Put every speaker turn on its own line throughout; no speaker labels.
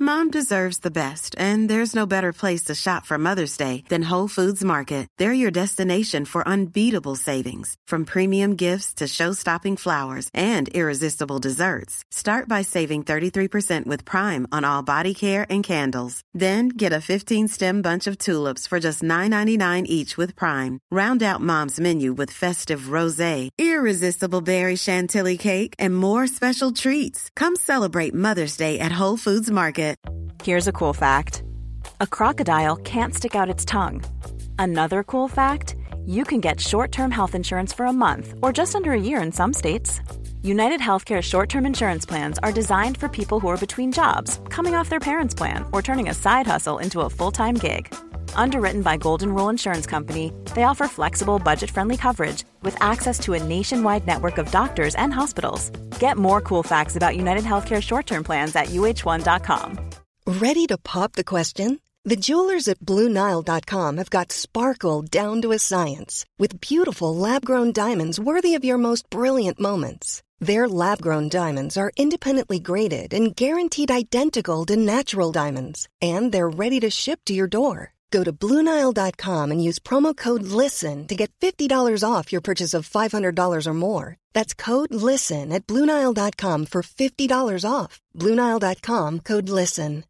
Mom deserves the best, and there's no better place to shop for Mother's Day than Whole Foods Market. They're your destination for unbeatable savings, from premium gifts to show-stopping flowers and irresistible desserts. Start by saving 33% with Prime on all body care and candles. Then get a 15-stem bunch of tulips for just $9.99 each with Prime. Round out Mom's menu with festive rosé, irresistible berry chantilly cake, and more special treats. Come celebrate Mother's Day at Whole Foods Market.
Here's a cool fact. A crocodile can't stick out its tongue. Another cool fact, you can get short-term health insurance for a month or just under a year in some states. United Healthcare short-term insurance plans are designed for people who are between jobs, coming off their parents' plan, or turning a side hustle into a full-time gig. Underwritten by Golden Rule Insurance Company, they offer flexible, budget-friendly coverage with access to a nationwide network of doctors and hospitals. Get more cool facts about United Healthcare short-term plans at uh1.com.
Ready to pop the question? The jewelers at BlueNile.com have got sparkle down to a science with beautiful lab-grown diamonds worthy of your most brilliant moments. Their lab-grown diamonds are independently graded and guaranteed identical to natural diamonds, and they're ready to ship to your door. Go to BlueNile.com and use promo code LISTEN to get $50 off your purchase of $500 or more. That's code LISTEN at BlueNile.com for $50 off. BlueNile.com, code LISTEN.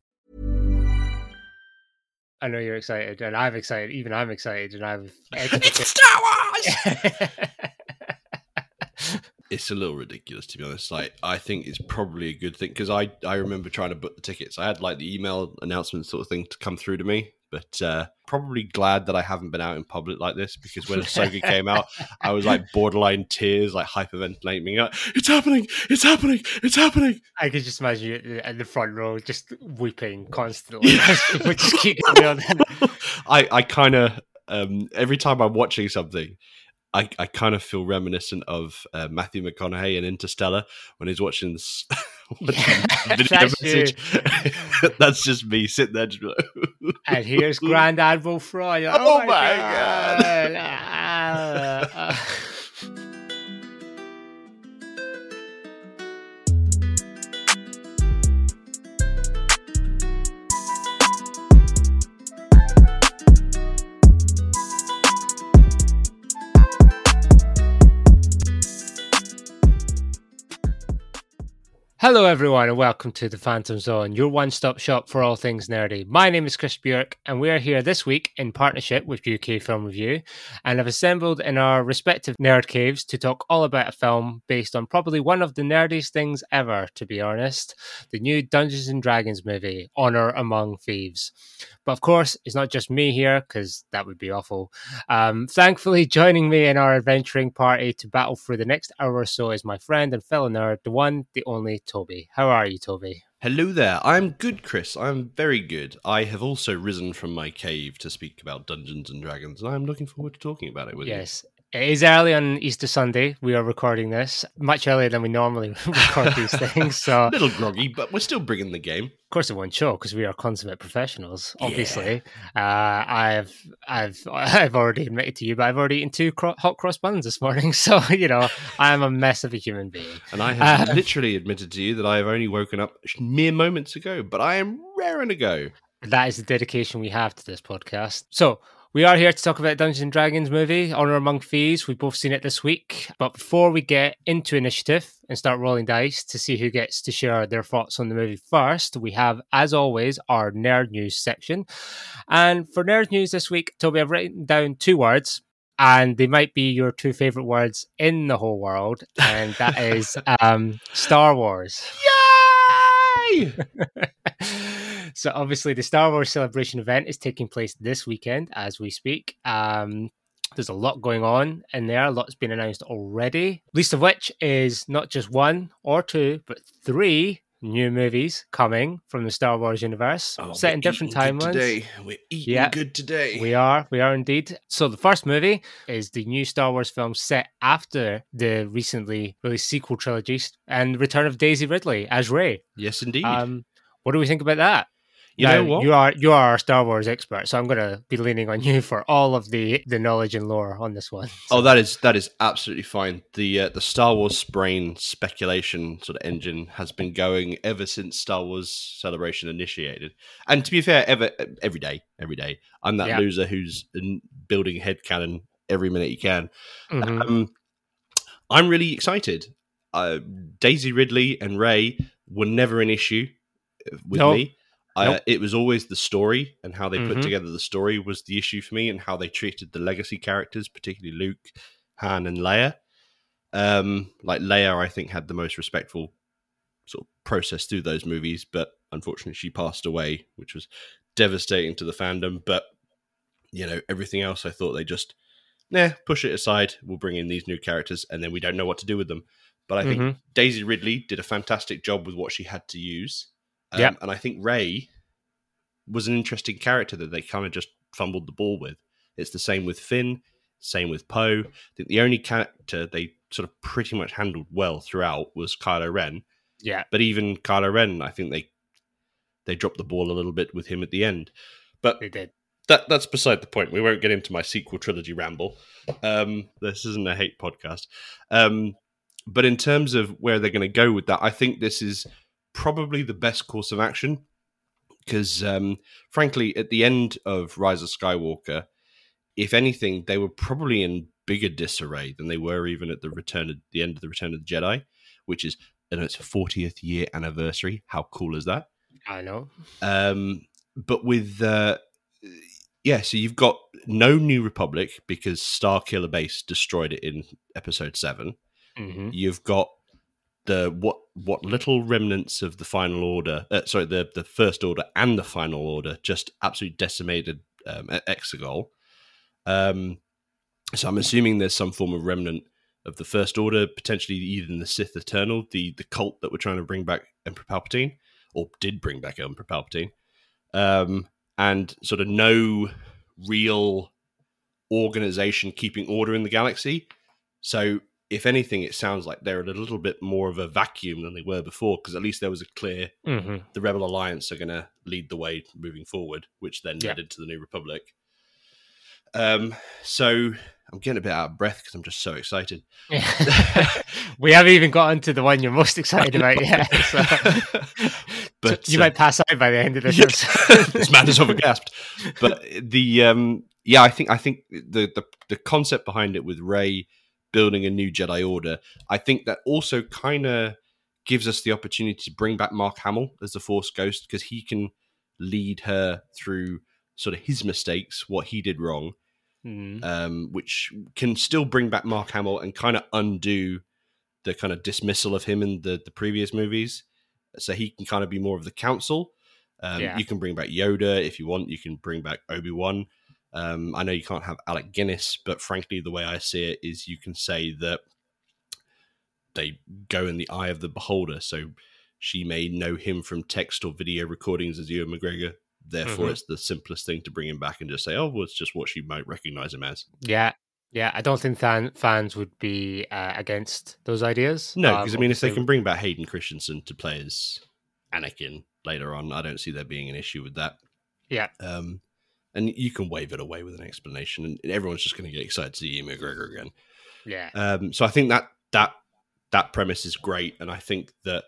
I know you're excited, and I'm excited. Even I'm excited, and I've...
It's Star Wars! It's a little ridiculous, to be honest. Like, I think it's probably a good thing, because I remember trying to book the tickets. I had, like, the email announcement sort of thing to come through to me, but probably glad that I haven't been out in public like this, because when Ahsoka came out, I was, like, borderline tears, like, hyperventilating, like, it's happening, it's happening, it's happening.
I could just imagine you in the front row just weeping constantly. People just keep going on.
I kind of, every time I'm watching something, I kind of feel reminiscent of Matthew McConaughey in Interstellar when he's watching this video message. That's just me sitting there. Just like,
and here's Grand Admiral Fry.
Oh my God.
Hello everyone and welcome to the Phantom Zone, your one-stop shop for all things nerdy. My name is Chris Bjork and we are here this week in partnership with UK Film Review and have assembled in our respective nerd caves to talk all about a film based on probably one of the nerdiest things ever, to be honest, the new Dungeons & Dragons movie, Honor Among Thieves. But of course, it's not just me here, because that would be awful. Thankfully, joining me in our adventuring party to battle through the next hour or so is my friend and fellow nerd, the one, the only, Toby. How are you, Toby?
Hello there. I'm good, Chris. I'm very good. I have also risen from my cave to speak about Dungeons & Dragons, and I'm looking forward to talking about it with you.
Yes. It is early on Easter Sunday. We are recording this much earlier than we normally record these things. So
a little groggy, but we're still bringing the game.
Of course, it won't show because we are consummate professionals. Obviously, yeah. I've already admitted to you, but I've already eaten 2 hot cross buns this morning. So I am a mess of a human being.
And I have literally admitted to you that I have only woken up mere moments ago, but I am raring to go.
That is the dedication we have to this podcast. So. We are here to talk about Dungeons & Dragons movie, Honor Among Thieves. We've both seen it this week. But before we get into initiative and start rolling dice to see who gets to share their thoughts on the movie first, we have, as always, our Nerd News section. And for Nerd News this week, Toby, I've written down 2 words, and they might be your 2 favourite words in the whole world, and that is Star Wars.
Yay!
So obviously the Star Wars Celebration event is taking place this weekend as we speak. There's a lot going on in there. A lot's been announced already. Least of which is not just 1 or 2, but 3 new movies coming from the Star Wars universe, set in different timelines.
We're eating good today.
We are indeed. So the first movie is the new Star Wars film set after the recently released sequel trilogy and Return of Daisy Ridley as Rey.
Yes, indeed.
What do we think about that?
You know what?
You are our Star Wars expert, so I'm going to be leaning on you for all of the knowledge and lore on this one. So.
Oh, that is absolutely fine. The Star Wars brain speculation sort of engine has been going ever since Star Wars Celebration initiated. And to be fair, every day, I'm that loser who's building headcanon every minute you can.
Mm-hmm.
I'm really excited. Daisy Ridley and Rey were never an issue with me. It was always the story and how they put together the story was the issue for me, and how they treated the legacy characters, particularly Luke, Han, and Leia. Like Leia, I think, had the most respectful sort of process through those movies, but unfortunately she passed away, which was devastating to the fandom. But, you know, everything else I thought they just, push it aside. We'll bring in these new characters and then we don't know what to do with them. But I think Daisy Ridley did a fantastic job with what she had to use. And I think Rey was an interesting character that they kind of just fumbled the ball with. It's the same with Finn, same with Poe. I think the only character they sort of pretty much handled well throughout was Kylo Ren.
Yeah.
But even Kylo Ren, I think they dropped the ball a little bit with him at the end. But
they did.
That's beside the point. We won't get into my sequel trilogy ramble. This isn't a hate podcast. But in terms of where they're going to go with that, I think this is probably the best course of action, because frankly, at the end of Rise of Skywalker, if anything, they were probably in bigger disarray than they were even at the end of the Return of the Jedi, which is its 40th year anniversary. How cool is that?
I know.
But with so you've got no New Republic because Starkiller Base destroyed it in Episode 7.
Mm-hmm.
You've got the what little remnants of the Final Order, the First Order and the Final Order just absolutely decimated Exegol. So I'm assuming there's some form of remnant of the First Order, potentially even the Sith Eternal, the cult that were trying to bring back Emperor Palpatine, or did bring back Emperor Palpatine, and sort of no real organization keeping order in the galaxy. So if anything, it sounds like they're in a little bit more of a vacuum than they were before, because at least there was a clear, the Rebel Alliance are going to lead the way moving forward, which then led into the New Republic. So I'm getting a bit out of breath because I'm just so excited.
We haven't even got into the one you're most excited about yet. So. But you might pass out by the end of this episode.
This man is overgasped. But I think the concept behind it with Rey building a new Jedi Order, I think that also kind of gives us the opportunity to bring back Mark Hamill as the Force Ghost, because he can lead her through sort of his mistakes, what he did wrong, which can still bring back Mark Hamill and kind of undo the kind of dismissal of him in the previous movies. So he can kind of be more of the council. You can bring back Yoda if you want. You can bring back Obi-Wan. I know you can't have Alec Guinness, but frankly, the way I see it is you can say that they go in the eye of the beholder. So she may know him from text or video recordings as Ewan McGregor. Therefore, it's the simplest thing to bring him back and just say, oh, well, it's just what she might recognize him as.
Yeah. I don't think fans would be against those ideas.
No, because if they can bring back Hayden Christensen to play as Anakin later on, I don't see there being an issue with that.
Yeah.
And you can wave it away with an explanation, and everyone's just going to get excited to see Ewan McGregor again.
Yeah.
So I think that premise is great, and I think that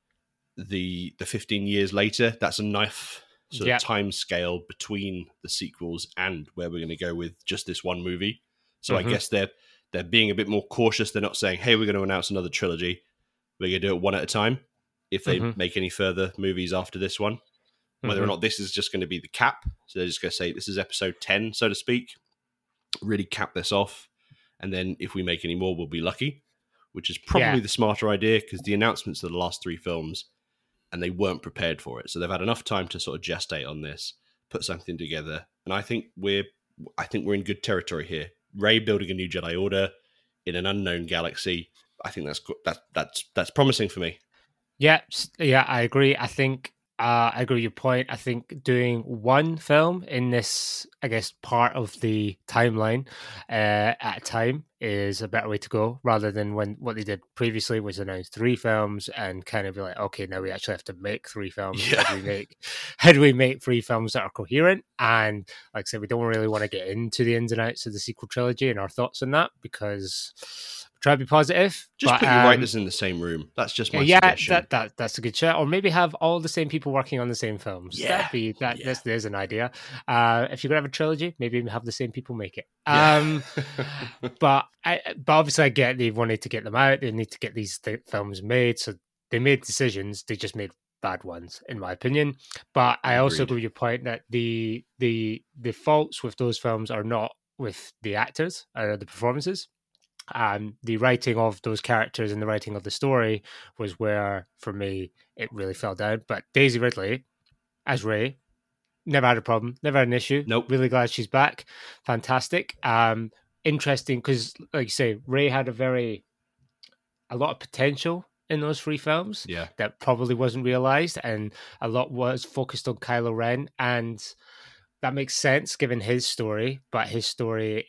the 15 years later, that's a nice sort of time scale between the sequels and where we're going to go with just this one movie. So I guess they're being a bit more cautious. They're not saying, hey, we're going to announce another trilogy. We're going to do it one at a time if they make any further movies after this one. Whether or not this is just going to be the cap. So they're just going to say, this is episode 10, so to speak. Really cap this off. And then if we make any more, we'll be lucky. Which is probably the smarter idea, because the announcements of the last 3 films, and they weren't prepared for it. So they've had enough time to sort of gestate on this, put something together. And I think we're in good territory here. Rey building a new Jedi Order in an unknown galaxy. I think that's promising for me.
Yeah, I agree. I think I agree with your point. I think doing one film in this, I guess, part of the timeline at a time is a better way to go, rather than when what they did previously was announce 3 films and kind of be like, okay, now we actually have to make 3 films.
Yeah.
How do we make 3 films that are coherent? And like I said, we don't really want to get into the ins and outs of the sequel trilogy and our thoughts on that, because try to be positive.
Just put your writers in the same room. That's just my suggestion.
That's a good shot. Or maybe have all the same people working on the same films.
Yeah.
There's an idea. If you're gonna have a trilogy, maybe have the same people make it.
Yeah.
But obviously I get they wanted to get them out. They need to get these films made. So they made decisions. They just made bad ones, in my opinion. But I also agree with your point that the faults with those films are not with the actors or the performances. The writing of those characters and the writing of the story was where, for me, it really fell down. But Daisy Ridley, as Rey, never had a problem, never had an issue.
Nope.
Really glad she's back. Fantastic. Interesting, because, like you say, Rey had a lot of potential in those 3 films that probably wasn't realized, and a lot was focused on Kylo Ren, and that makes sense given his story. But his story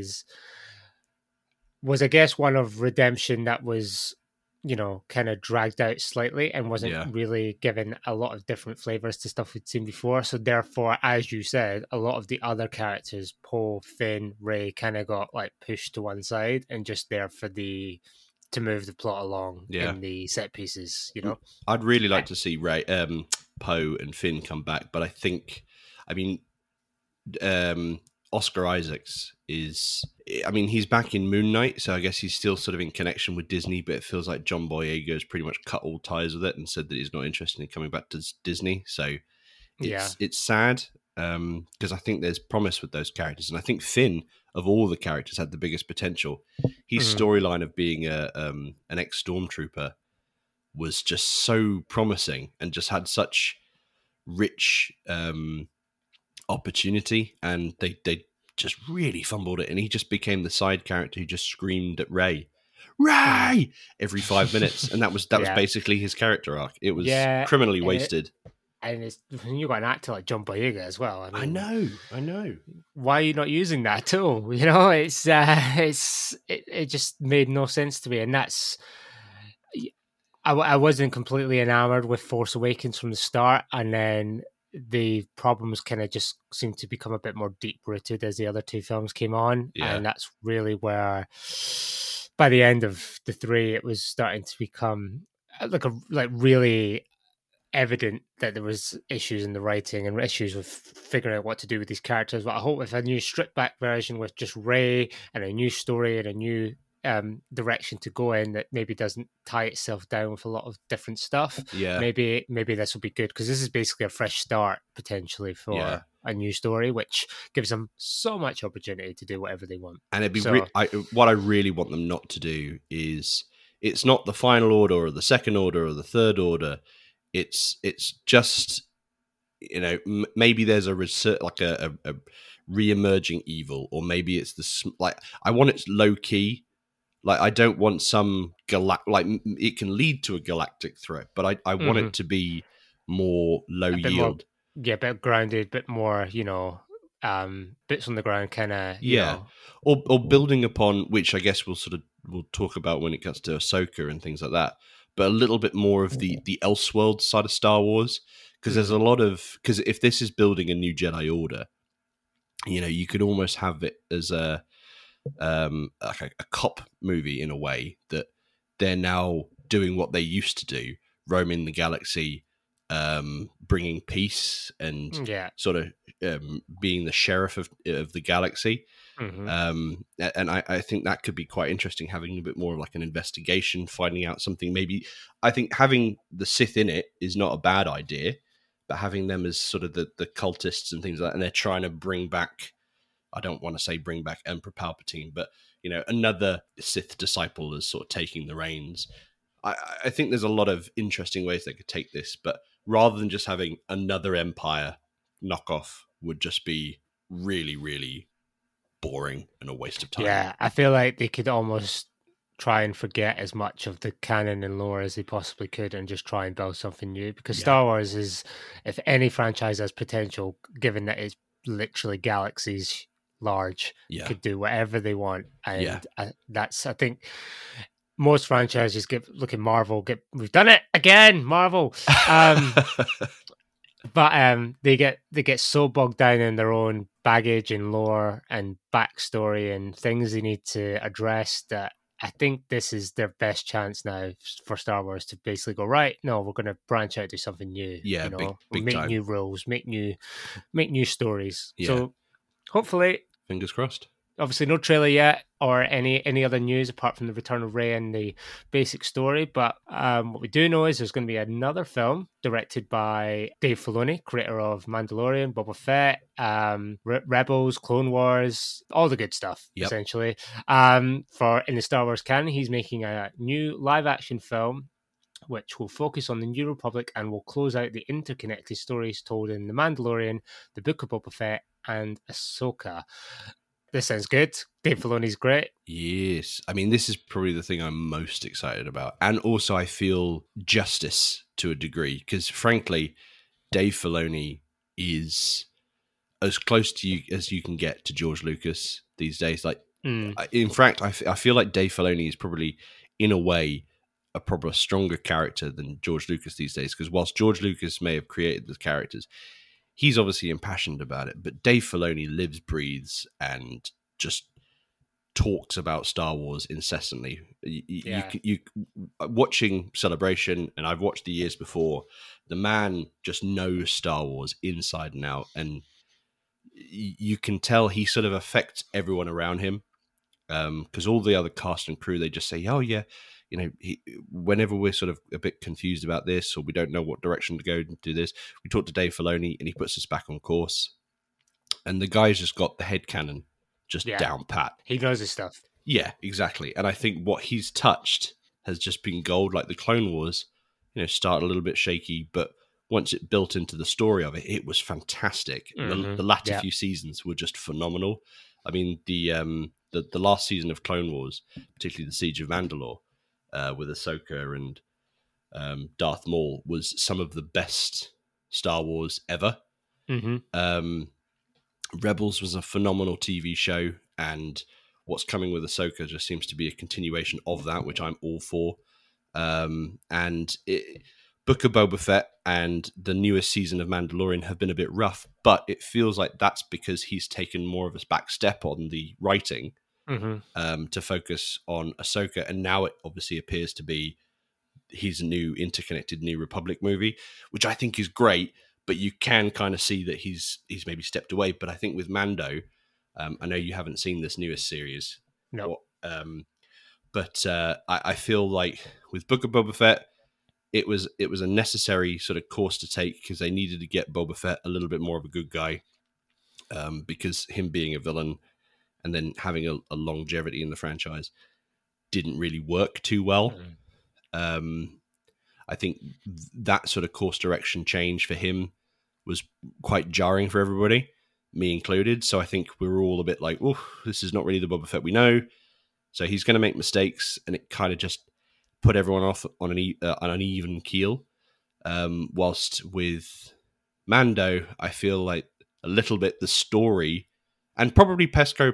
was, I guess, one of redemption that was, kind of dragged out slightly and wasn't really given a lot of different flavors to stuff we'd seen before. So therefore, as you said, a lot of the other characters, Poe, Finn, Rey, kind of got like pushed to one side and just there to move the plot along in the set pieces,
I'd really like to see Poe and Finn come back, but Oscar Isaacs he's back in Moon Knight, so I guess he's still sort of in connection with Disney, but it feels like John Boyega's pretty much cut all ties with it and said that he's not interested in coming back to Disney. So it's sad, because I think there's promise with those characters, and I think Finn, of all the characters, had the biggest potential. His storyline of being an ex-stormtrooper was just so promising and just had such rich opportunity, and they just really fumbled it, and he just became the side character who just screamed at Rey every 5 minutes, and that was basically his character arc. It was criminally wasted.
And you got an actor like John Boyega as well.
I know.
Why are you not using that tool? It just made no sense to me, and that's. I wasn't completely enamored with Force Awakens from the start, and then the problems kind of just seemed to become a bit more deep-rooted as the other 2 films came on. And that's really where, by the end of the 3, it was starting to become really evident that there was issues in the writing and issues with figuring out what to do with these characters. But I hope with a new stripped-back version with just Rey and a new story and a new direction to go in that maybe doesn't tie itself down with a lot of different stuff. Maybe this will be good, because this is basically a fresh start potentially for a new story, which gives them so much opportunity to do whatever they want.
And it'd be what I really want them not to do is, it's not the Final Order or the Second Order or the Third Order. It's just, maybe there's a re-emerging evil, or maybe it's I want it low key. Like, I don't want some it can lead to a galactic threat, but I want it to be more low yield.
A bit grounded, bit more, bits on the ground kind of,
or building upon, which I guess we'll talk about when it gets to Ahsoka and things like that, but a little bit more of the Elseworld side of Star Wars, because there's a lot of, because if this is building a new Jedi Order, you could almost have it as a cop movie, in a way that they're now doing what they used to do, roaming the galaxy, bringing peace and sort of being the sheriff of the galaxy. And I think that could be quite interesting, having a bit more of like an investigation, finding out something. Maybe I think having the Sith in it is not a bad idea, but having them as sort of the cultists and things like that, and they're trying to bring back, I don't want to say bring back Emperor Palpatine, but another Sith disciple is sort of taking the reins. I think there's a lot of interesting ways they could take this, but rather than just having another Empire knockoff, would just be really, really boring and a waste of time.
Yeah, I feel like they could almost try and forget as much of the canon and lore as they possibly could and just try and build something new. Because Star Wars is, if any franchise has potential, given that it's literally galaxies large, could do whatever they want. And I think most franchises look at Marvel, we've done it again, Marvel. But they get so bogged down in their own baggage and lore and backstory and things they need to address that I think this is their best chance now for Star Wars to basically go, right, no, we're going to branch out, do something new.
Yeah, big
make
time.
new rules, make new stories. Yeah. So hopefully,
fingers crossed.
Obviously, no trailer yet or any other news apart from the return of Rey and the basic story. But what we do know is there's going to be another film directed by Dave Filoni, creator of Mandalorian, Boba Fett, Rebels, Clone Wars, all the good stuff, essentially. For in the Star Wars canon, he's making a new live-action film which will focus on the New Republic and will close out the interconnected stories told in The Mandalorian, The Book of Boba Fett, and Ahsoka. This sounds good. Dave Filoni's great.
Yes. I mean, this is probably the thing I'm most excited about. And also I feel justice to a degree because, frankly, Dave Filoni is as close to you as you can get to George Lucas these days. Like, in fact, I feel like Dave Filoni is probably, in a way, a probably stronger character than George Lucas these days. Because whilst George Lucas may have created the characters, he's obviously impassioned about it, but Dave Filoni lives, breathes, and just talks about Star Wars incessantly. You watching Celebration, and I've watched the years before, the man just knows Star Wars inside and out, and you can tell he sort of affects everyone around him, because all the other cast and crew, they just say, oh yeah, you know, whenever we're sort of a bit confused about this or we don't know what direction to go and do this, we talk to Dave Filoni and he puts us back on course. And the guy's just got the headcanon just down pat.
He knows his stuff.
Yeah, exactly. And I think what he's touched has just been gold. Like the Clone Wars, you know, started a little bit shaky, but once it built into the story of it, it was fantastic. Mm-hmm. The latter few seasons were just phenomenal. I mean, the last season of Clone Wars, particularly the Siege of Mandalore, with Ahsoka and Darth Maul, was some of the best Star Wars ever. Mm-hmm. Rebels was a phenomenal TV show, and what's coming with Ahsoka just seems to be a continuation of that, which I'm all for. Book of Boba Fett and the newest season of Mandalorian have been a bit rough, but it feels like that's because he's taken more of a back step on the writing. Mm-hmm. To focus on Ahsoka, and now it obviously appears to be his new interconnected New Republic movie, which I think is great, but you can kind of see that he's maybe stepped away. But I think with Mando, I know you haven't seen this newest series,
no,
but I feel like with Book of Boba Fett, it was a necessary sort of course to take because they needed to get Boba Fett a little bit more of a good guy, because him being a villain and then having a longevity in the franchise didn't really work too well. I think that sort of course direction change for him was quite jarring for everybody, me included. So I think we were all a bit like, oh, this is not really the Boba Fett we know. So he's going to make mistakes, and it kind of just put everyone off on an even keel. Whilst with Mando, I feel like a little bit the story, and probably Pesco.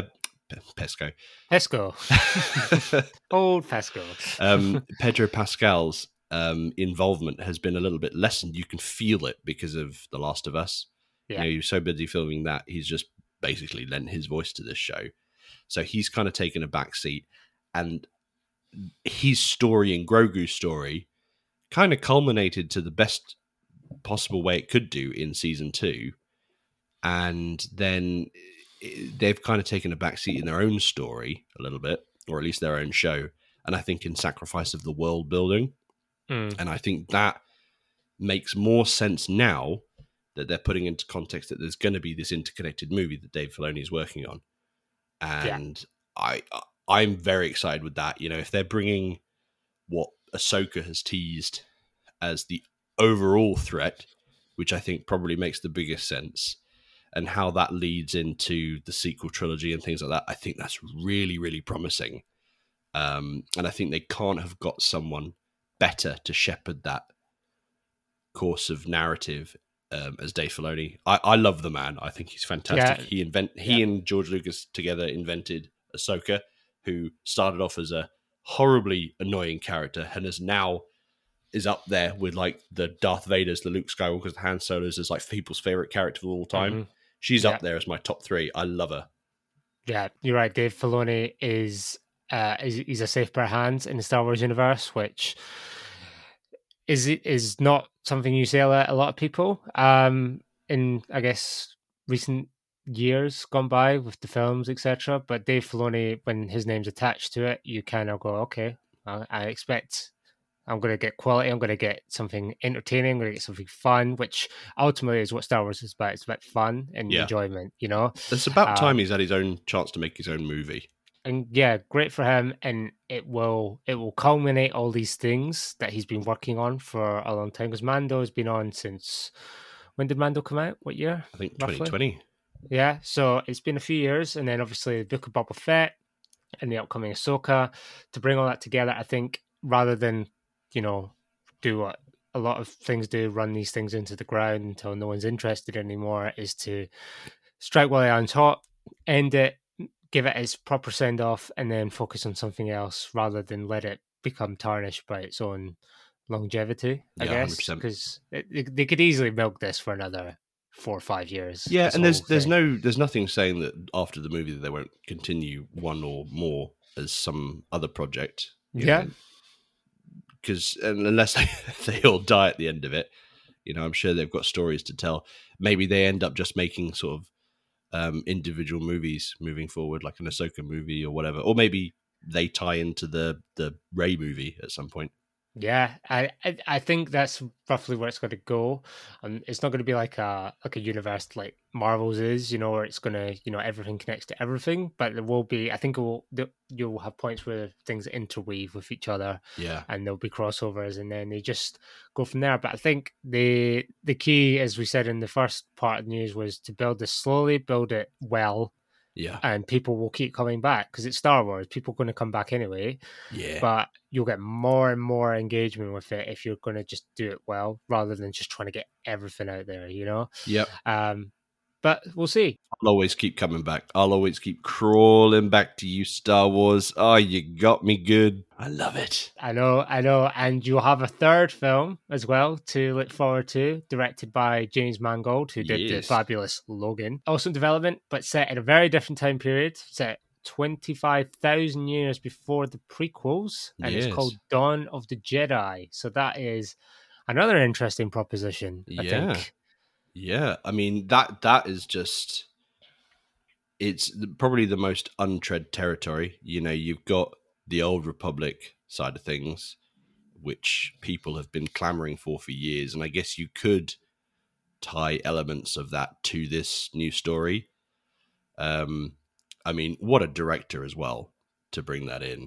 Old Pesco.
Pedro Pascal's involvement has been a little bit lessened. You can feel it because of The Last of Us. Yeah. You know, he was so busy filming that, he's just basically lent his voice to this show. So he's kind of taken a back seat, and his story and Grogu's story kind of culminated to the best possible way it could do in season 2. And then they've kind of taken a backseat in their own story a little bit, or at least their own show. And I think in sacrifice of the world building. And I think that makes more sense now that they're putting into context that there's going to be this interconnected movie that Dave Filoni is working on. And I'm very excited with that. You know, if they're bringing what Ahsoka has teased as the overall threat, which I think probably makes the biggest sense, and how that leads into the sequel trilogy and things like that, I think that's really, really promising. And I think they can't have got someone better to shepherd that course of narrative as Dave Filoni. I love the man. I think he's fantastic.
Yeah.
He and George Lucas together invented Ahsoka, who started off as a horribly annoying character and is up there with like the Darth Vaders, the Luke Skywalkers, the Han Solos as like people's favorite character of all time.
Mhm.
She's up there as my top 3. I love her.
Yeah, you're right. Dave Filoni is he's a safe pair of hands in the Star Wars universe, which is not something you say a lot of people. In I guess recent years gone by with the films, etc. But Dave Filoni, when his name's attached to it, you kind of go, okay, I expect I'm going to get quality. I'm going to get something entertaining. I'm going to get something fun, which ultimately is what Star Wars is about. It's about fun and enjoyment, you know?
It's about time he's had his own chance to make his own movie.
And yeah, great for him. And it will culminate all these things that he's been working on for a long time. Because Mando has been on since, when did Mando come out? What year?
I think
roughly?
2020.
Yeah, so it's been a few years. And then obviously the Book of Boba Fett and the upcoming Ahsoka. To bring all that together, I think rather than do what a lot of things do, run these things into the ground until no one's interested anymore, is to strike while the iron's hot, end it, give it its proper send-off, and then focus on something else rather than let it become tarnished by its own longevity, I guess.
100%.
Because they could easily milk this for another 4 or 5 years.
Yeah, and there's nothing saying that after the movie that they won't continue one or more as some other project.
Yeah.
Because unless they all die at the end of it, I'm sure they've got stories to tell. Maybe they end up just making sort of individual movies moving forward, like an Ahsoka movie or whatever. Or maybe they tie into the Rey movie at some point.
Yeah, I think that's roughly where it's going to go. It's not going to be like a universe like Marvel's is, where it's going to, everything connects to everything. But there will be, I think you'll have points where things interweave with each other.
Yeah,
and there'll be crossovers, and then they just go from there. But I think the key, as we said in the first part of the news, was to build this slowly, build it well.
Yeah,
and people will keep coming back because it's Star Wars. People are going to come back anyway.
Yeah,
but you'll get more and more engagement with it if you're going to just do it well, rather than just trying to get everything out there.
Yep.
But we'll see.
I'll always keep coming back. I'll always keep crawling back to you, Star Wars. Oh, you got me good. I love it.
I know. And you'll have a third film as well to look forward to, directed by James Mangold, who did the fabulous Logan. Also in development, but set in a very different time period, set 25,000 years before the prequels, and it's called Dawn of the Jedi. So that is another interesting proposition, I think.
Yeah, I mean, that is just... It's probably the most untread territory. You've got the Old Republic side of things, which people have been clamoring for years. And I guess you could tie elements of that to this new story. I mean, what a director as well to bring that in.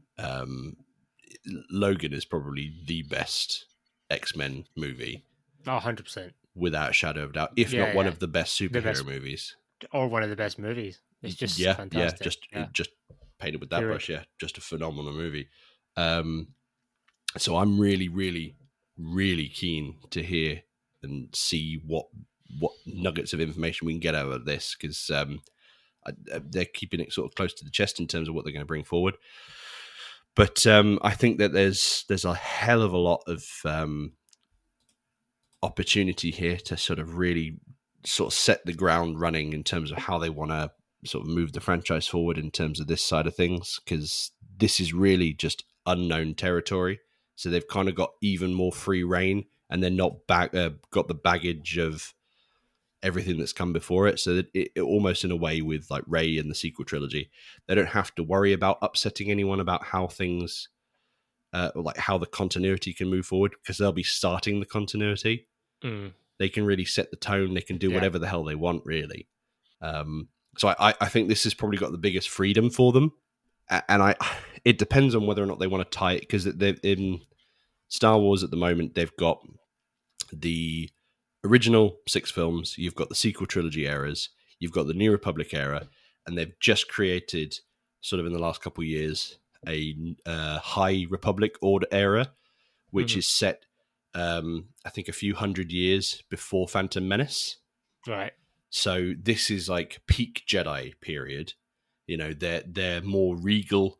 Logan is probably the best X-Men movie.
100%.
Without a shadow of doubt, if not one of the best superhero movies.
Or one of the best movies. It's just fantastic.
Just painted with that brush. Yeah, just a phenomenal movie. So I'm really, really, really keen to hear and see what nuggets of information we can get out of this, because they're keeping it sort of close to the chest in terms of what they're going to bring forward. But I think that there's a hell of a lot of opportunity here to sort of really sort of set the ground running in terms of how they want to sort of move the franchise forward in terms of this side of things, because this is really just unknown territory. So they've kind of got even more free reign, and they're not got the baggage of everything that's come before it. So that it almost in a way with like Rey and the sequel trilogy, they don't have to worry about upsetting anyone about how things, like how the continuity can move forward, because they'll be starting the continuity. They can really set the tone. They can do whatever the hell they want, really. So I think this has probably got the biggest freedom for them. And it depends on whether or not they want to tie it, because in Star Wars at the moment, they've got the original 6 films, you've got the sequel trilogy eras, you've got the New Republic era, and they've just created, sort of in the last couple of years, High Republic order era, which is set, I think, a few hundred years before Phantom Menace.
Right.
So this is like peak Jedi period. You know, they're more regal.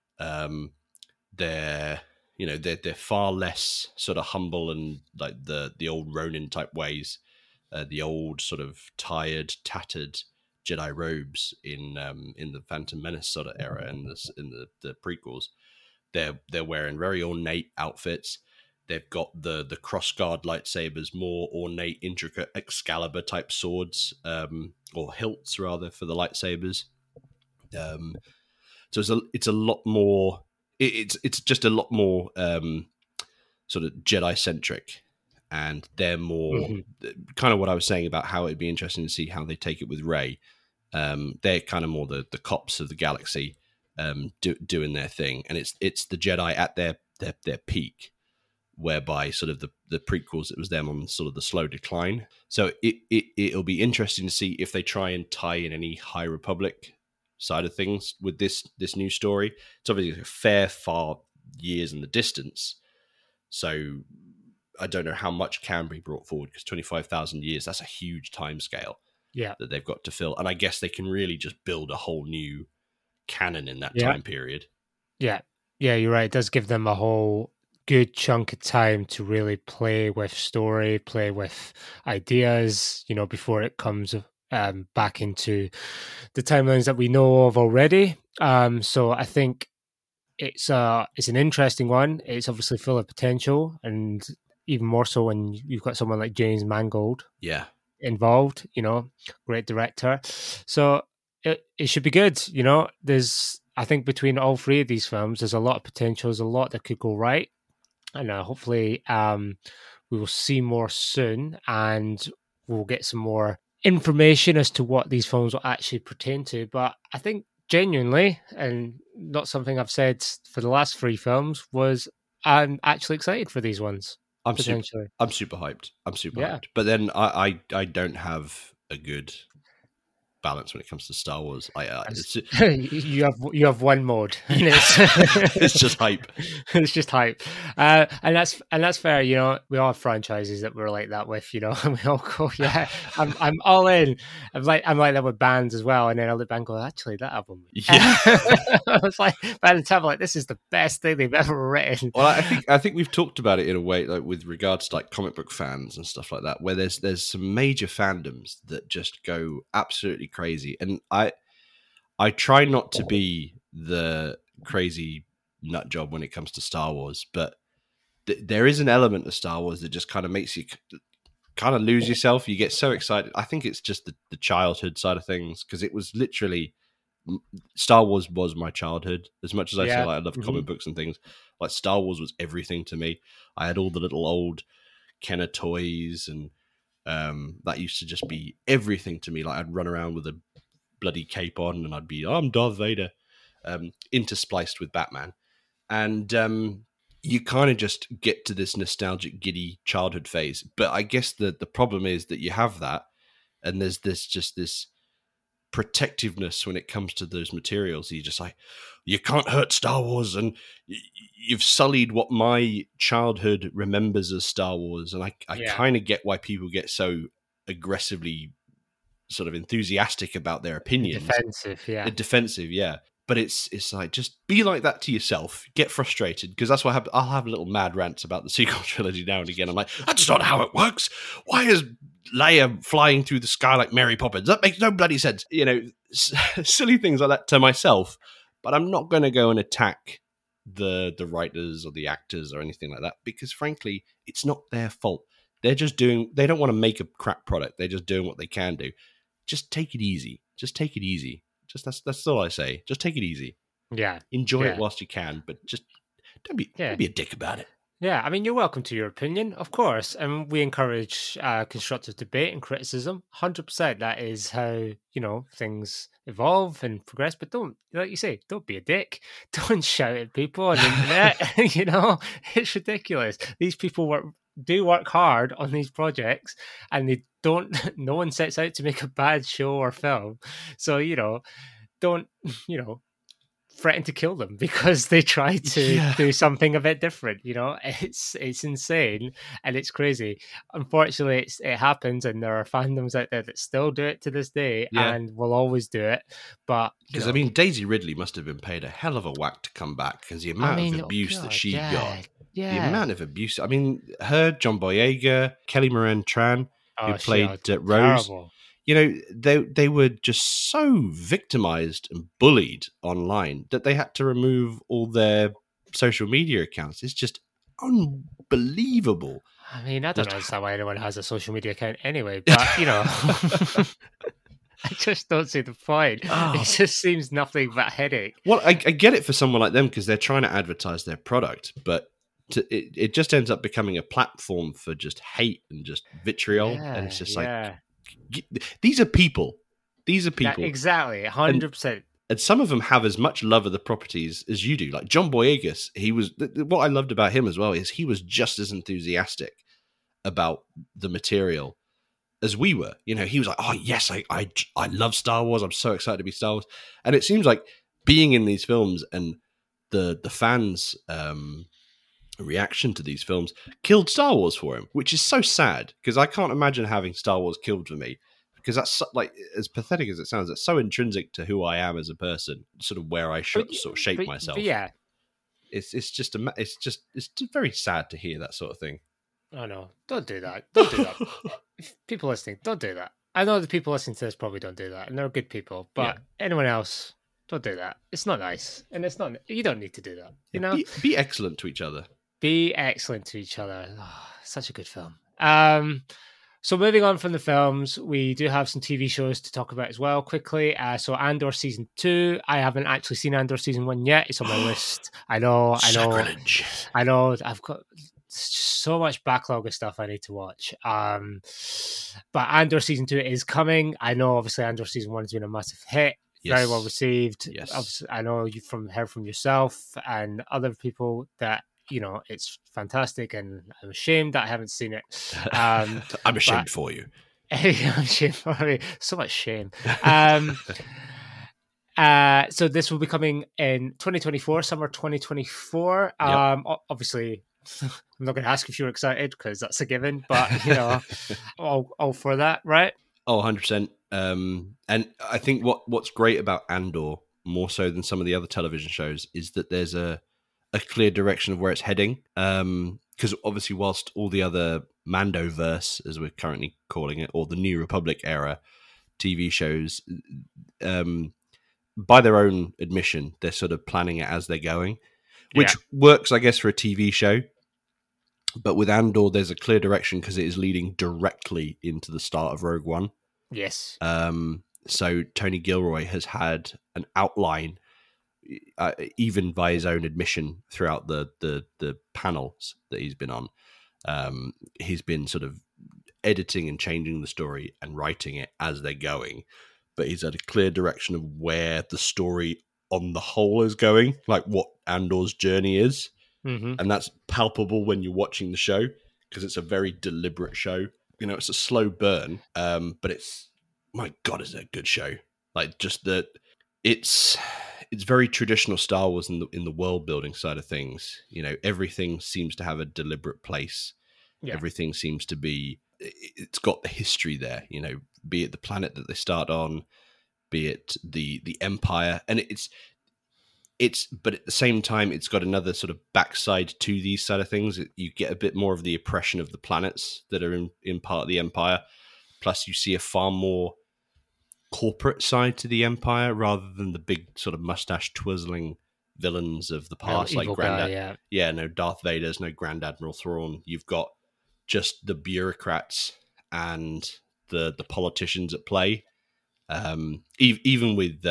They're far less sort of humble and like the old Ronin type ways, the old sort of tired, tattered Jedi robes in the Phantom Menace sort of era and in the prequels. They're wearing very ornate outfits. They've got the crossguard lightsabers, more ornate, intricate Excalibur type swords, or hilts rather, for the lightsabers. So it's a lot more. It's just a lot more sort of Jedi centric, and they're more kind of what I was saying about how it'd be interesting to see how they take it with Rey. They're kind of more the cops of the galaxy, doing their thing, and it's the Jedi at their peak. Whereby sort of the prequels, it was them on sort of the slow decline. So it'll be interesting to see if they try and tie in any High Republic side of things with this new story. It's obviously far years in the distance. So I don't know how much can be brought forward, because 25,000 years, that's a huge time scale that they've got to fill. And I guess they can really just build a whole new canon in that time period.
Yeah, you're right. It does give them a whole good chunk of time to really play with story, play with ideas, before it comes back into the timelines that we know of already. So I think it's an interesting one. It's obviously full of potential, and even more so when you've got someone like James Mangold involved, great director. So it should be good. I think between all three of these films, there's a lot of potential. There's a lot that could go right. And hopefully we will see more soon, and we'll get some more information as to what these films will actually pertain to. But I think genuinely, and not something I've said for the last three films, was I'm actually excited for these ones.
I'm super hyped. But then I don't have a good balance when it comes to Star Wars.
You have one mode, and
it's just hype.
It's just hype, and that's fair. We all have franchises that we're like that with. And we all go, I'm all in. I'm like that with bands as well. And then I look back and go, actually, that album. I was like, by the time, this is the best thing they've ever written.
Well, I think we've talked about it in a way, like with regards to like comic book fans and stuff like that, where there's some major fandoms that just go absolutely crazy, and I try not to be the crazy nut job when it comes to Star Wars, but there is an element of Star Wars that just kind of makes you kind of lose yourself. You get so excited. I think it's just the childhood side of things, because it was literally Star Wars was my childhood. As much as I say I love comic books and things, like Star Wars was everything to me. I had all the little old Kenner toys, and that used to just be everything to me. Like I'd run around with a bloody cape on, and I'd be, I'm Darth Vader, interspliced with Batman. And you kind of just get to this nostalgic, giddy childhood phase. But I guess the problem is that you have that, and there's this protectiveness when it comes to those materials. You're just like, you can't hurt Star Wars, and you've sullied what my childhood remembers as Star Wars. And I kind of get why people get so aggressively sort of enthusiastic about their opinions. Defensive, yeah. But it's like, just be like that to yourself. Get frustrated, because that's what happens. I'll have little mad rants about the sequel trilogy now and again. I'm like, that's not how it works. Why is Leia flying through the sky like Mary Poppins? That makes no bloody sense. Silly things like that to myself. But I'm not going to go and attack the writers or the actors or anything like that, because frankly, it's not their fault. They don't want to make a crap product. They're just doing what they can do. Just take it easy. That's all I say. Just take it easy.
Yeah.
Enjoy it whilst you can, but just don't be a dick about it.
Yeah, I mean, you're welcome to your opinion, of course, and we encourage constructive debate and criticism. 100%. That is how things evolve and progress. But don't, like you say, don't be a dick. Don't shout at people on the internet. It's ridiculous. These people do work hard on these projects, and they don't. No one sets out to make a bad show or film. So don't threaten to kill them because they tried to do something a bit different. It's insane and it's crazy. Unfortunately, it happens, and there are fandoms out there that still do it to this day and will always do it. But
because I mean, Daisy Ridley must have been paid a hell of a whack to come back, because the amount of abuse that she got, the amount of abuse. I mean, her, John Boyega, Kelly Moran Tran, who played Rose.
Terrible.
They were just so victimized and bullied online that they had to remove all their social media accounts. It's just unbelievable.
I mean, I don't understand why anyone has a social media account anyway, but I just don't see the point. It just seems nothing but a headache.
Well, I get it for someone like them because they're trying to advertise their product, but it just ends up becoming a platform for just hate and just vitriol, and it's just like, these are people. These are people.
Exactly, 100%.
And some of them have as much love of the properties as you do. Like John Boyega, what I loved about him as well is he was just as enthusiastic about the material as we were. He was like, oh yes, I love Star Wars. I'm so excited to be Star Wars. And it seems like being in these films and the fans' reaction to these films killed Star Wars for him, which is so sad, because I can't imagine having Star Wars killed for me, because that's like, as pathetic as it sounds, it's so intrinsic to who I am as a person, sort of where I sort of shape myself.
But yeah,
it's just very sad to hear that sort of thing.
Oh no, don't do that. Don't do that. People listening, don't do that. I know the people listening to this probably don't do that, and they're good people, but anyone else, don't do that. It's not nice, and it's not. You don't need to do that.
Be excellent to each other.
Be excellent to each other. Oh, such a good film. So moving on from the films, we do have some TV shows to talk about as well quickly. So Andor Season 2. I haven't actually seen Andor Season 1 yet. It's on my list. I know.
Sacrilege.
I know. I've got so much backlog of stuff I need to watch. But Andor Season 2 is coming. I know, obviously, Andor Season 1 has been a massive hit. Yes. Very well received.
Yes.
Obviously, I know you've heard from yourself and other people that it's fantastic, and I'm ashamed that I haven't seen it.
I'm ashamed for you.
I'm ashamed for me. So much shame. So this will be coming in 2024, summer 2024. Obviously, I'm not going to ask if you're excited, because that's a given, but, all for that, right?
Oh, 100%. And I think what's great about Andor, more so than some of the other television shows, is that there's a clear direction of where it's heading. Because obviously, whilst all the other Mandoverse, as we're currently calling it, or the New Republic era TV shows, by their own admission, they're sort of planning it as they're going, which works, I guess, for a TV show. But with Andor, there's a clear direction because it is leading directly into the start of Rogue One.
Yes.
So Tony Gilroy has had an outline, even by his own admission throughout the panels that he's been on. He's been sort of editing and changing the story and writing it as they're going. But he's had a clear direction of where the story on the whole is going, like what Andor's journey is.
Mm-hmm.
And that's palpable when you're watching the show, because it's a very deliberate show. It's a slow burn, but my God, is it a good show? Like, just that it's very traditional Star Wars in the world building side of things. Everything seems to have a deliberate place. Yeah. Everything seems to be, it's got the history there, be it the planet that they start on, be it the Empire. And but at the same time, it's got another sort of backside to these side of things. You get a bit more of the oppression of the planets that are in part of the Empire. Plus, you see a far more corporate side to the Empire, rather than the big sort of mustache twizzling villains of the past, like no Darth Vader's, no Grand Admiral Thrawn. You've got just the bureaucrats and the politicians at play. Even with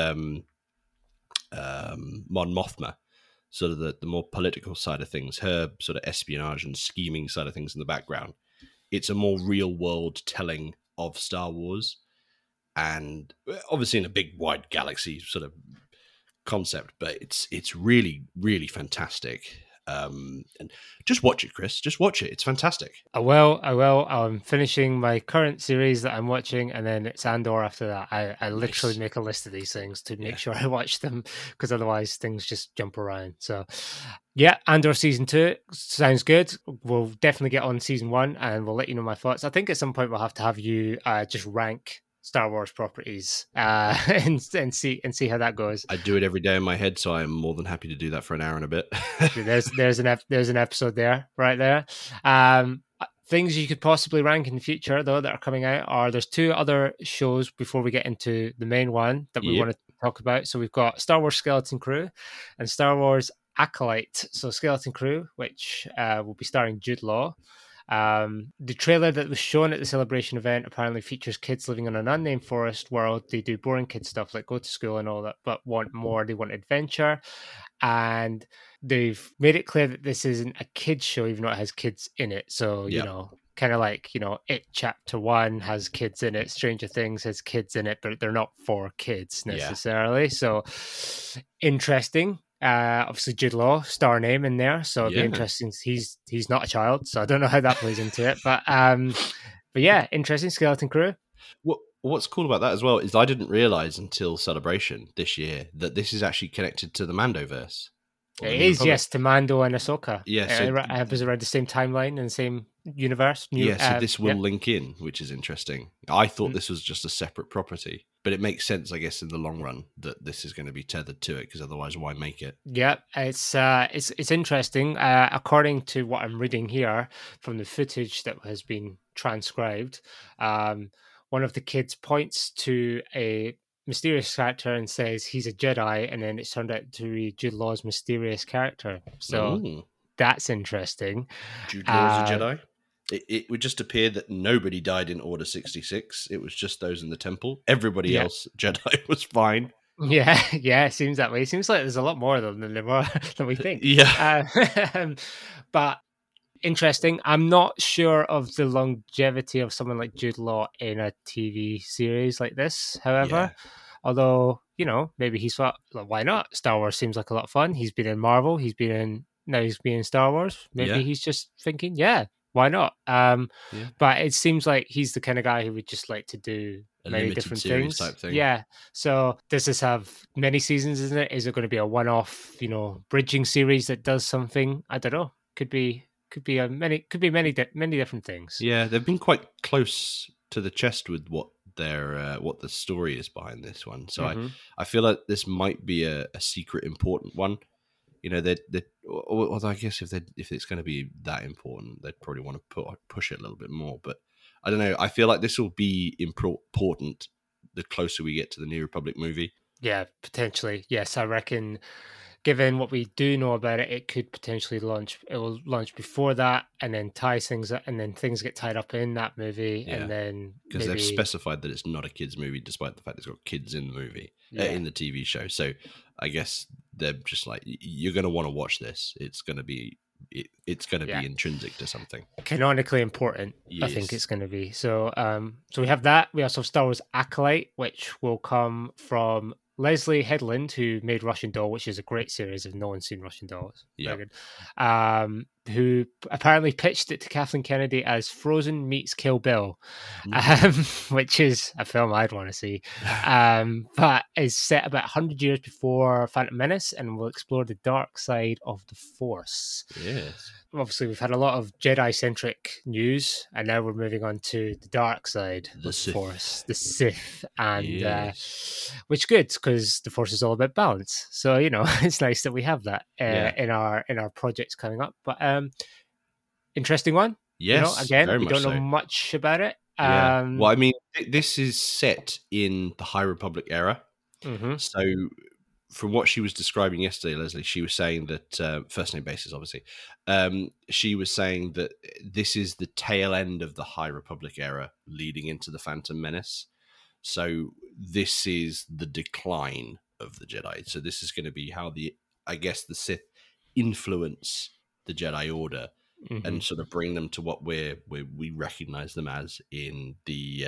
Mon Mothma, sort of the more political side of things, her sort of espionage and scheming side of things in the background. It's a more real world telling of Star Wars, and obviously in a big wide galaxy sort of concept, but it's really, really fantastic. And just watch it, Chris. Just watch it. It's fantastic.
I will. I'm finishing my current series that I'm watching, and then it's Andor after that. I literally make a list of these things to make sure I watch them, because otherwise things just jump around. So, yeah, Andor season 2 sounds good. We'll definitely get on season 1, and we'll let you know my thoughts. I think at some point we'll have you just rank Star Wars properties and see how that goes.
I do it every day in my head, so I'm more than happy to do that for an hour and a bit.
there's an episode there, right there. Things you could possibly rank in the future, though, that are coming out are, there's 2 other shows before we get into the main one that we want to talk about. So we've got Star Wars Skeleton Crew and Star Wars Acolyte. So Skeleton Crew, which will be starring Jude Law. The trailer that was shown at the celebration event apparently features kids living in an unnamed forest world. They do boring kid stuff like go to school and all that, but want more. They want adventure, and they've made it clear that this isn't a kids show, even though it has kids in it. So you know, kind of like, you know, It Chapter 1 has kids in it, Stranger Things has kids in it, but they're not for kids necessarily. So interesting. Obviously Jude Law, star name in there, so it'd be interesting. He's not a child, so I don't know how that plays into it, but yeah, interesting. Skeleton Crew.
What's cool about that as well is I didn't realize until Celebration this year that this is actually connected to the Mandoverse.
It is, yes, to Mando and Ahsoka.
Yeah, so
it was around the same timeline and the same universe.
So this will link in, which is interesting. I thought this was just a separate property, but it makes sense, I guess, in the long run that this is going to be tethered to it, because otherwise, why make it?
Yeah, it's interesting. According to what I'm reading here from the footage that has been transcribed, one of the kids points to a mysterious character and says he's a Jedi, and then it's turned out to be Jude Law's mysterious character. So that's interesting.
Jude Law is a Jedi? It would just appear that nobody died in Order 66. It was just those in the temple. Everybody else, Jedi, was fine.
Yeah, it seems that way. It seems like there's a lot more of them than we think. But interesting. I'm not sure of the longevity of someone like Jude Law in a TV series like this, however. Although, you know, maybe he's thought, why not? Star Wars seems like a lot of fun. He's been in Marvel. Now he's been in Star Wars. Maybe he's just thinking, why not? But it seems like he's the kind of guy who would just like to do many different things.
Type thing.
Yeah. So does this have many seasons, isn't it? Is it going to be a one-off, you know, bridging series that does something? I don't know. Could be many different things.
Yeah, they've been quite close to the chest with what the story is behind this one. So I feel like this might be a secret important one. You know, although I guess if it's going to be that important, they'd probably want to push it a little bit more. But I don't know. I feel like this will be important the closer we get to the New Republic movie.
Yeah, potentially. Yes, I reckon. Given what we do know about it, it could potentially launch. It will launch before that, and then ties things up, and then things get tied up in that movie, and then
because they've specified that it's not a kids' movie, despite the fact it's got kids in the movie, in the TV show. So I guess they're just like, you're going to want to watch this. It's going to be be intrinsic to something,
canonically important. Yes. I think it's going to be. So we have that. We also have Star Wars Acolyte, which will come from Leslie Headland, who made Russian Doll, which is a great series if no one's seen Russian Doll. Very good. Who apparently pitched it to Kathleen Kennedy as Frozen meets Kill Bill, which is a film I'd want to see. But is set about 100 years before Phantom Menace and will explore the dark side of the Force.
Yes.
Obviously, we've had a lot of Jedi-centric news, and now we're moving on to the dark side of the Force, the Sith, and which is good because the Force is all about balance. So you know, it's nice that we have that in our projects coming up. But interesting one.
Yes,
you know, again, we don't know much about it.
Well, I mean, this is set in the High Republic era, so. From what she was describing yesterday, Leslie, she was saying that first name basis, obviously. She was saying that this is the tail end of the High Republic era, leading into the Phantom Menace. So this is the decline of the Jedi. So this is going to be how the Sith influence the Jedi Order and sort of bring them to what we recognize them as in the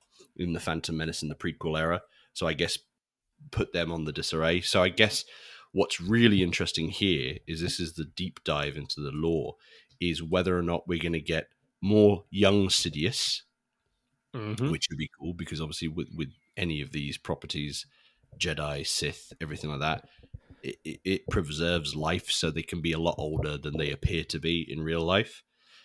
Phantom Menace in the prequel era. So I guess put them on the disarray. So I guess what's really interesting here is this is the deep dive into the lore, is whether or not we're going to get more young Sidious, which would be cool because obviously with any of these properties, Jedi, Sith, everything like that, it preserves life, so they can be a lot older than they appear to be in real life.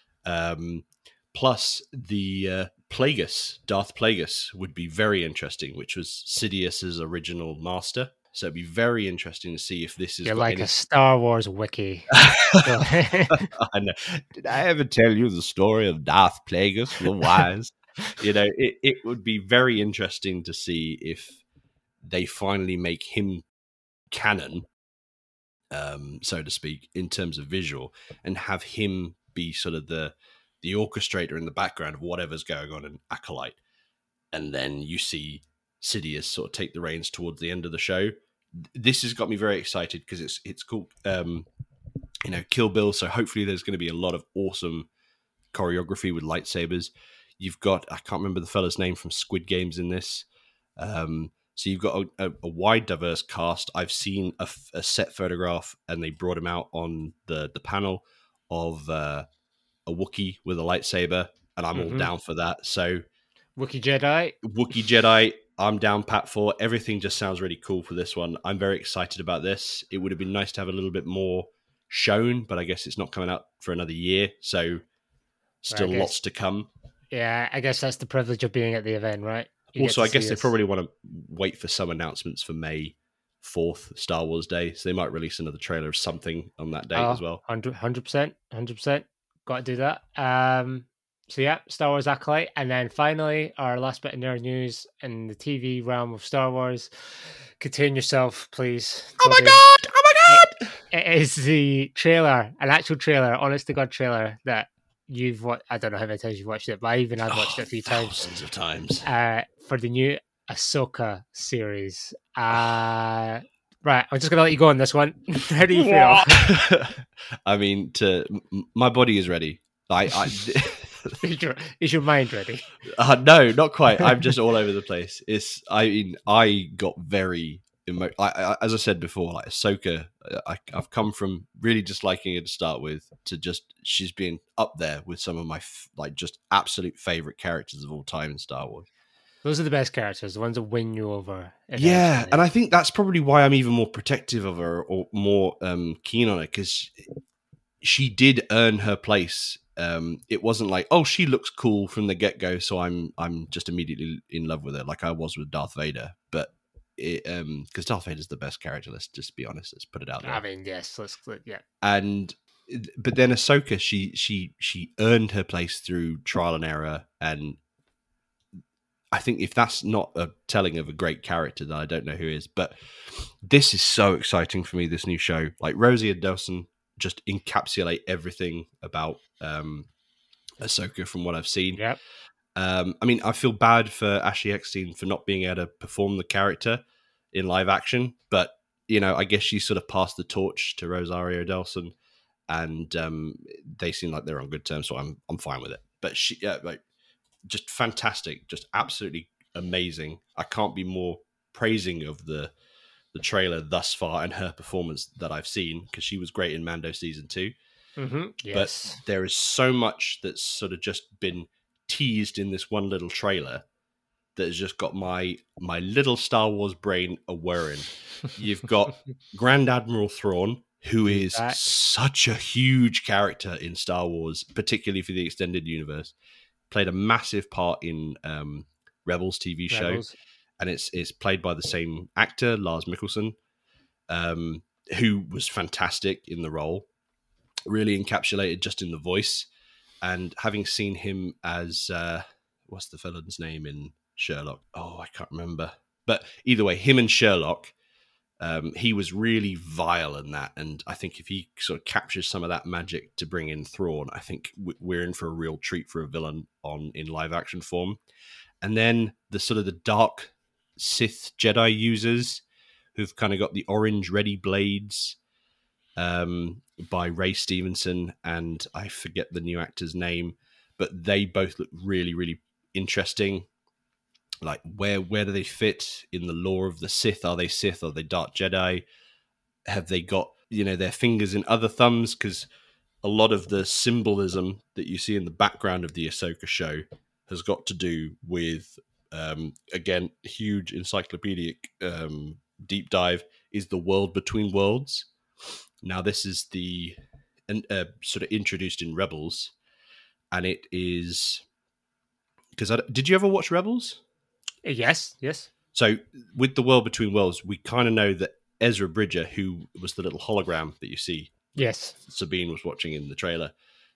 Plus, the Plagueis, Darth Plagueis, would be very interesting, which was Sidious's original master. So it'd be very interesting to see if this is...
You're like a Star Wars wiki.
I know. Did I ever tell you the story of Darth Plagueis the Wise? It would be very interesting to see if they finally make him canon, so to speak, in terms of visual, and have him be sort of the orchestrator in the background of whatever's going on in Acolyte. And then you see Sidious sort of take the reins towards the end of the show. This has got me very excited because it's cool. Kill Bill, so hopefully there's going to be a lot of awesome choreography with lightsabers. You've got, I can't remember the fella's name from Squid Games in this. So you've got a wide, diverse cast. I've seen a set photograph, and they brought him out on the panel of a Wookiee with a lightsaber, and I'm all down for that. So
Wookiee Jedi, I'm down pat for. Everything just sounds really cool for this one. I'm very excited about this. It would have been nice to have a little bit more shown, but I guess it's not coming out for another year, so still lots to come. Yeah, I guess that's the privilege of being at the event, right?
Also, I guess they probably want to wait for some announcements for May 4th, Star Wars Day, so they might release another trailer of something on that date as well.
100%. Got to do that. So yeah, Star Wars Acolyte. And then finally, our last bit of nerd news in the TV realm of Star Wars. Contain yourself, please.
Oh my God!
It is the trailer, an actual trailer, honest to God trailer that you've watched. I don't know how many times you've watched it, but I've watched it a few times.
Thousands of times.
For the new Ahsoka series. Right, I'm just going to let you go on this one. How do you feel?
I mean, my body is ready.
Is your mind ready?
No, not quite. I'm just all over the place. I got very as I said before, like Ahsoka, I've come from really disliking her to start with to just she's been up there with some of my just absolute favorite characters of all time in Star Wars.
Those are the best characters, the ones that win you over.
Yeah, and I think that's probably why I'm even more protective of her or more keen on her, because she did earn her place. It wasn't like, oh, she looks cool from the get-go, so I'm just immediately in love with her, like I was with Darth Vader. But because Darth Vader's the best character, let's just be honest, let's put it out there.
I mean, yes, yeah.
But then Ahsoka, she earned her place through trial and error, and I think if that's not a telling of a great character, then I don't know who is. But this is so exciting for me, this new show. Like Rosie and Dawson just encapsulate everything about Ahsoka from what I've seen.
Yep.
I mean, I feel bad for Ashley Eckstein for not being able to perform the character in live action, but I guess she sort of passed the torch to Rosario Dawson, and they seem like they're on good terms, so I'm fine with it. But she, just fantastic, just absolutely amazing. I can't be more praising of the trailer thus far and her performance that I've seen, because she was great in Mando season 2.
Mm-hmm. Yes.
But there is so much that's sort of just been teased in this one little trailer that has just got my little Star Wars brain a-whirring. You've got Grand Admiral Thrawn, who is such a huge character in Star Wars, particularly for the extended universe. Played a massive part in Rebels TV show, and it's played by the same actor, Lars Mikkelsen, who was fantastic in the role, really encapsulated just in the voice. And having seen him as what's the villain's name in Sherlock? Oh, I can't remember. But either way, him and Sherlock, he was really vile in that. And I think if he sort of captures some of that magic to bring in Thrawn, I think we're in for a real treat for a villain in live action form. And then the sort of the dark Sith Jedi users who've kind of got the orange ready blades by Ray Stevenson, and I forget the new actor's name, but they both look really, really interesting. Like where do they fit in the lore of the Sith? Are they Sith? Are they Dark Jedi? Have they got, their fingers in other thumbs? Because a lot of the symbolism that you see in the background of the Ahsoka show has got to do with, again, huge encyclopedic deep dive, is the world between worlds. Now, this is the sort of introduced in Rebels, and it is because did you ever watch Rebels?
Yes.
So with the world between worlds, we kind of know that Ezra Bridger, who was the little hologram that you see,
yes,
Sabine was watching in the trailer,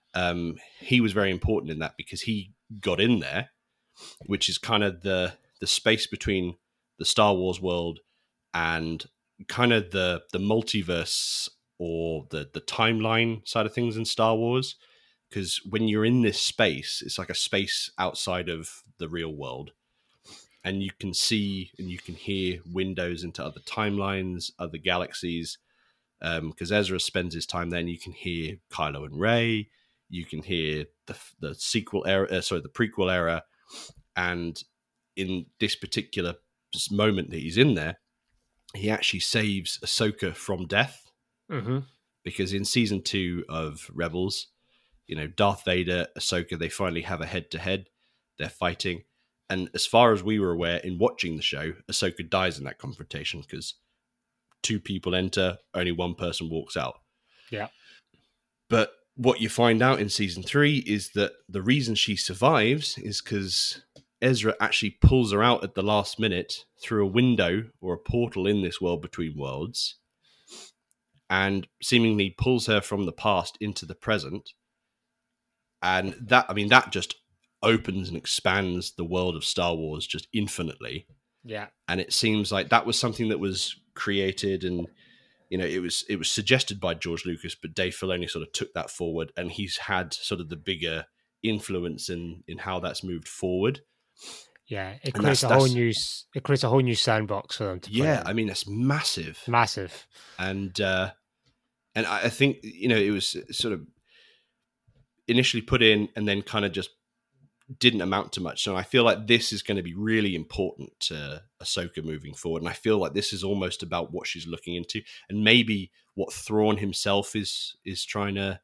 he was very important in that because he got in there, which is kind of the space between the Star Wars world and kind of the multiverse or the timeline side of things in Star Wars. Because when you're in this space, it's like a space outside of the real world. And you can see and you can hear windows into other timelines, other galaxies. Because Ezra spends his time there, and you can hear Kylo and Rey. You can hear the sequel era, the prequel era. And in this particular moment that he's in there, he actually saves Ahsoka from death.
Mm-hmm.
Because in season 2 of Rebels, Darth Vader, Ahsoka, they finally have a head-to-head. They're fighting. And as far as we were aware in watching the show, Ahsoka dies in that confrontation because 2 people enter, only 1 person walks out.
Yeah.
But what you find out in season 3 is that the reason she survives is because Ezra actually pulls her out at the last minute through a window or a portal in this world between worlds, and seemingly pulls her from the past into the present. And that just opens and expands the world of Star Wars just infinitely.
Yeah.
And it seems like that was something that was created, and it was suggested by George Lucas, but Dave Filoni sort of took that forward, and he's had sort of the bigger influence in how that's moved forward.
Yeah, it creates a whole new sandbox for them to play.
Yeah, I mean, it's massive. And I think it was sort of initially put in and then kind of just didn't amount to much. So I feel like this is going to be really important to Ahsoka moving forward. And I feel like this is almost about what she's looking into, and maybe what Thrawn himself is trying to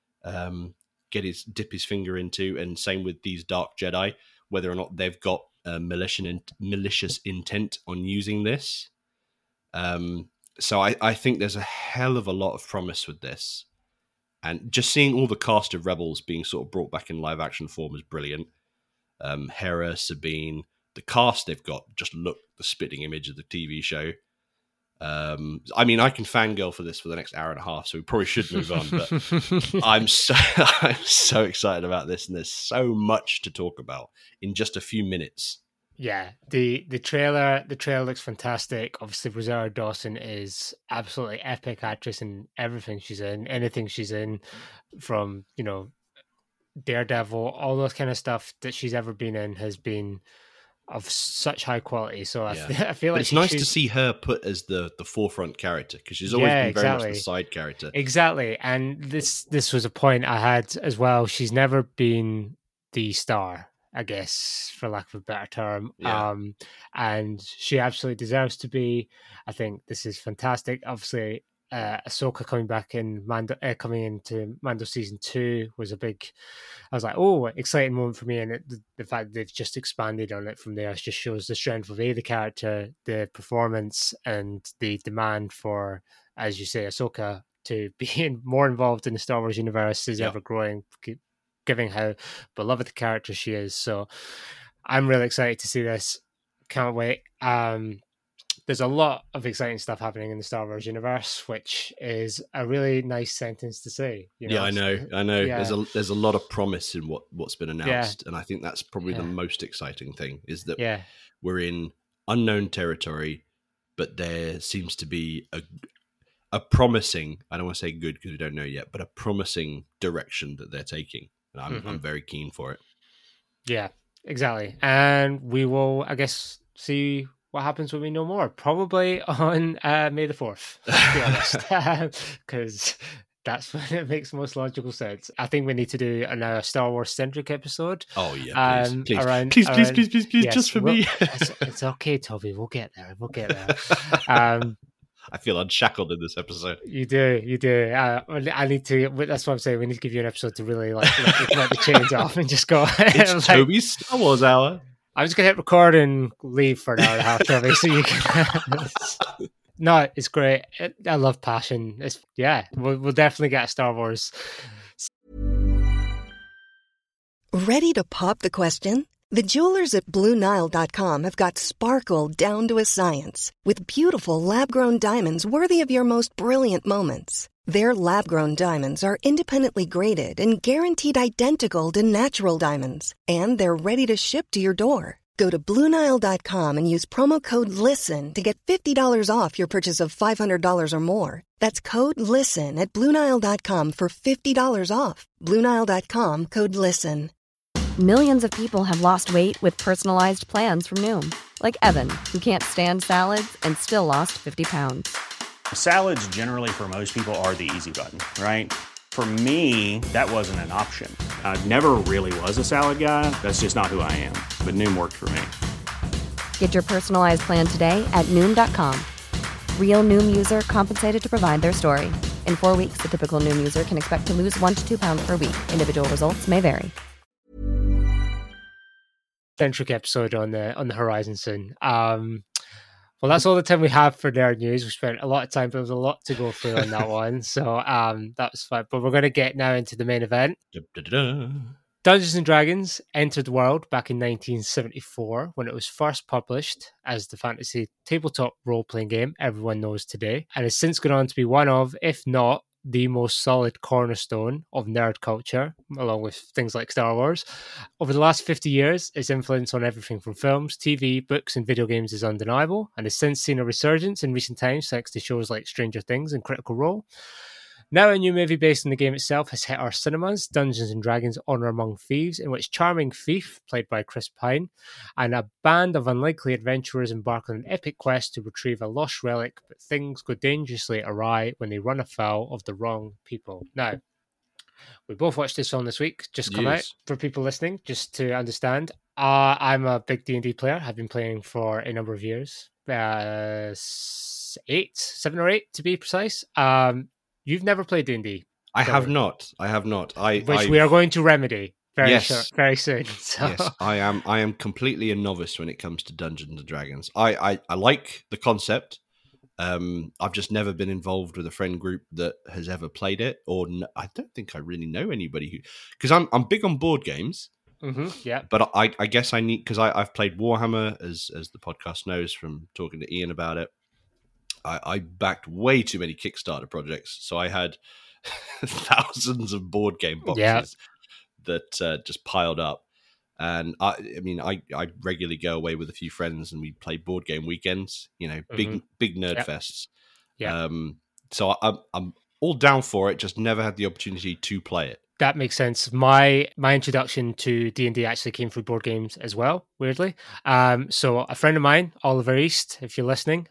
dip his finger into. And same with these Dark Jedi, whether or not they've got malicious intent on using this. So I think there's a hell of a lot of promise with this. And just seeing all the cast of Rebels being sort of brought back in live action form is brilliant. Hera, Sabine, the cast they've got just look the spitting image of the TV show. I mean, I can fangirl for this for the next hour and a half, so we probably should move on. But I'm so excited about this, and there's so much to talk about in just a few minutes.
Yeah, the trailer looks fantastic. Obviously, Rosario Dawson is absolutely epic actress in everything she's in, anything she's in, from Daredevil, all those kind of stuff that she's ever been in has been of such high quality. So I feel like
it's nice to see her put as the forefront character, because she's always been very much the side character.
Exactly, and this was a point I had as well. She's never been the star, I guess, for lack of a better term.
Yeah.
And she absolutely deserves to be. I think this is fantastic. Obviously, Ahsoka coming into Mando season 2 was a big, I was like, oh, exciting moment for me. And the fact that they've just expanded on it from there just shows the strength of the character, the performance, and the demand for, as you say, Ahsoka to be more involved in the Star Wars universe is ever growing, given how beloved the character she is. So I'm really excited to see this. Can't wait. There's a lot of exciting stuff happening in the Star Wars universe, which is a really nice sentence to say.
Yeah, I know.
Yeah.
There's a lot of promise in what's been announced, and I think that's probably the most exciting thing, is that we're in unknown territory, but there seems to be a promising, I don't want to say good because we don't know yet, but a promising direction that they're taking. And I'm very keen for it. Yeah,
exactly. And we will, I guess, see what happens when we know more. Probably on May the 4th, to be honest. Because that's when it makes most logical sense. I think we need to do a Star Wars-centric episode.
Oh, yeah, please. Please,
yes,
just for me.
It's okay, Toby. We'll get there.
I feel unshackled in this episode.
You do. I need to. That's what I'm saying. We need to give you an episode to really let the chains off and just go.
It's Toby's Star Wars hour.
I'm just gonna hit record and leave for an hour and a half, Toby, so you can. No, it's great. I love passion. We'll definitely get a Star Wars.
Ready to pop the question? The jewelers at BlueNile.com have got sparkle down to a science with beautiful lab-grown diamonds worthy of your most brilliant moments. Their lab-grown diamonds are independently graded and guaranteed identical to natural diamonds, and they're ready to ship to your door. Go to BlueNile.com and use promo code LISTEN to get $50 off your purchase of $500 or more. That's code LISTEN at BlueNile.com for $50 off. BlueNile.com, code LISTEN.
Millions of people have lost weight with personalized plans from Noom. Like Evan, who can't stand salads and still lost 50 pounds.
Salads generally for most people are the easy button, right? For me, that wasn't an option. I never really was a salad guy. That's just not who I am. But Noom worked for me.
Get your personalized plan today at Noom.com. Real Noom user compensated to provide their story. In 4 weeks, the typical Noom user can expect to lose 1 to 2 pounds per week. Individual results may vary.
Centric episode on the horizon soon. Well, that's all the time we have for nerd news. We spent a lot of time, but there was a lot to go through on that one. So that was fun. But we're going to get now into the main event. Dungeons and Dragons entered the world back in 1974 when it was first published as the fantasy tabletop role-playing game everyone knows today, and has since gone on to be one of, if not the most solid cornerstone of nerd culture, along with things like Star Wars. Over the last 50 years, its influence on everything from films, TV, books, and video games is undeniable, and has since seen a resurgence in recent times thanks to shows like Stranger Things and Critical Role. Now a new movie based on the game itself has hit our cinemas, Dungeons & Dragons Honor Among Thieves, in which charming thief, played by Chris Pine, and a band of unlikely adventurers embark on an epic quest to retrieve a lost relic, but things go dangerously awry when they run afoul of the wrong people. Now, we both watched this film this week, just come out, for people listening, just to understand. I'm a big D&D player. I've been playing for a number of years, 7 or 8 to be precise. You've never played D&D?
I have not.
Which we are going to remedy very soon. So.
Yes, I am completely a novice when it comes to Dungeons and Dragons. I like the concept. I've just never been involved with a friend group that has ever played it, or I don't think I really know anybody who. Because I'm big on board games.
Mm-hmm, yeah,
but I guess I need, because I've played Warhammer, as the podcast knows from talking to Ian about it. I backed way too many Kickstarter projects, so I had thousands of board game boxes that just piled up. And I regularly go away with a few friends and we play board game weekends. Big nerd fests.
Yeah.
So I'm all down for it. Just never had the opportunity to play it.
That makes sense. My introduction to D&D actually came through board games as well, weirdly. So a friend of mine, Oliver East, if you're listening,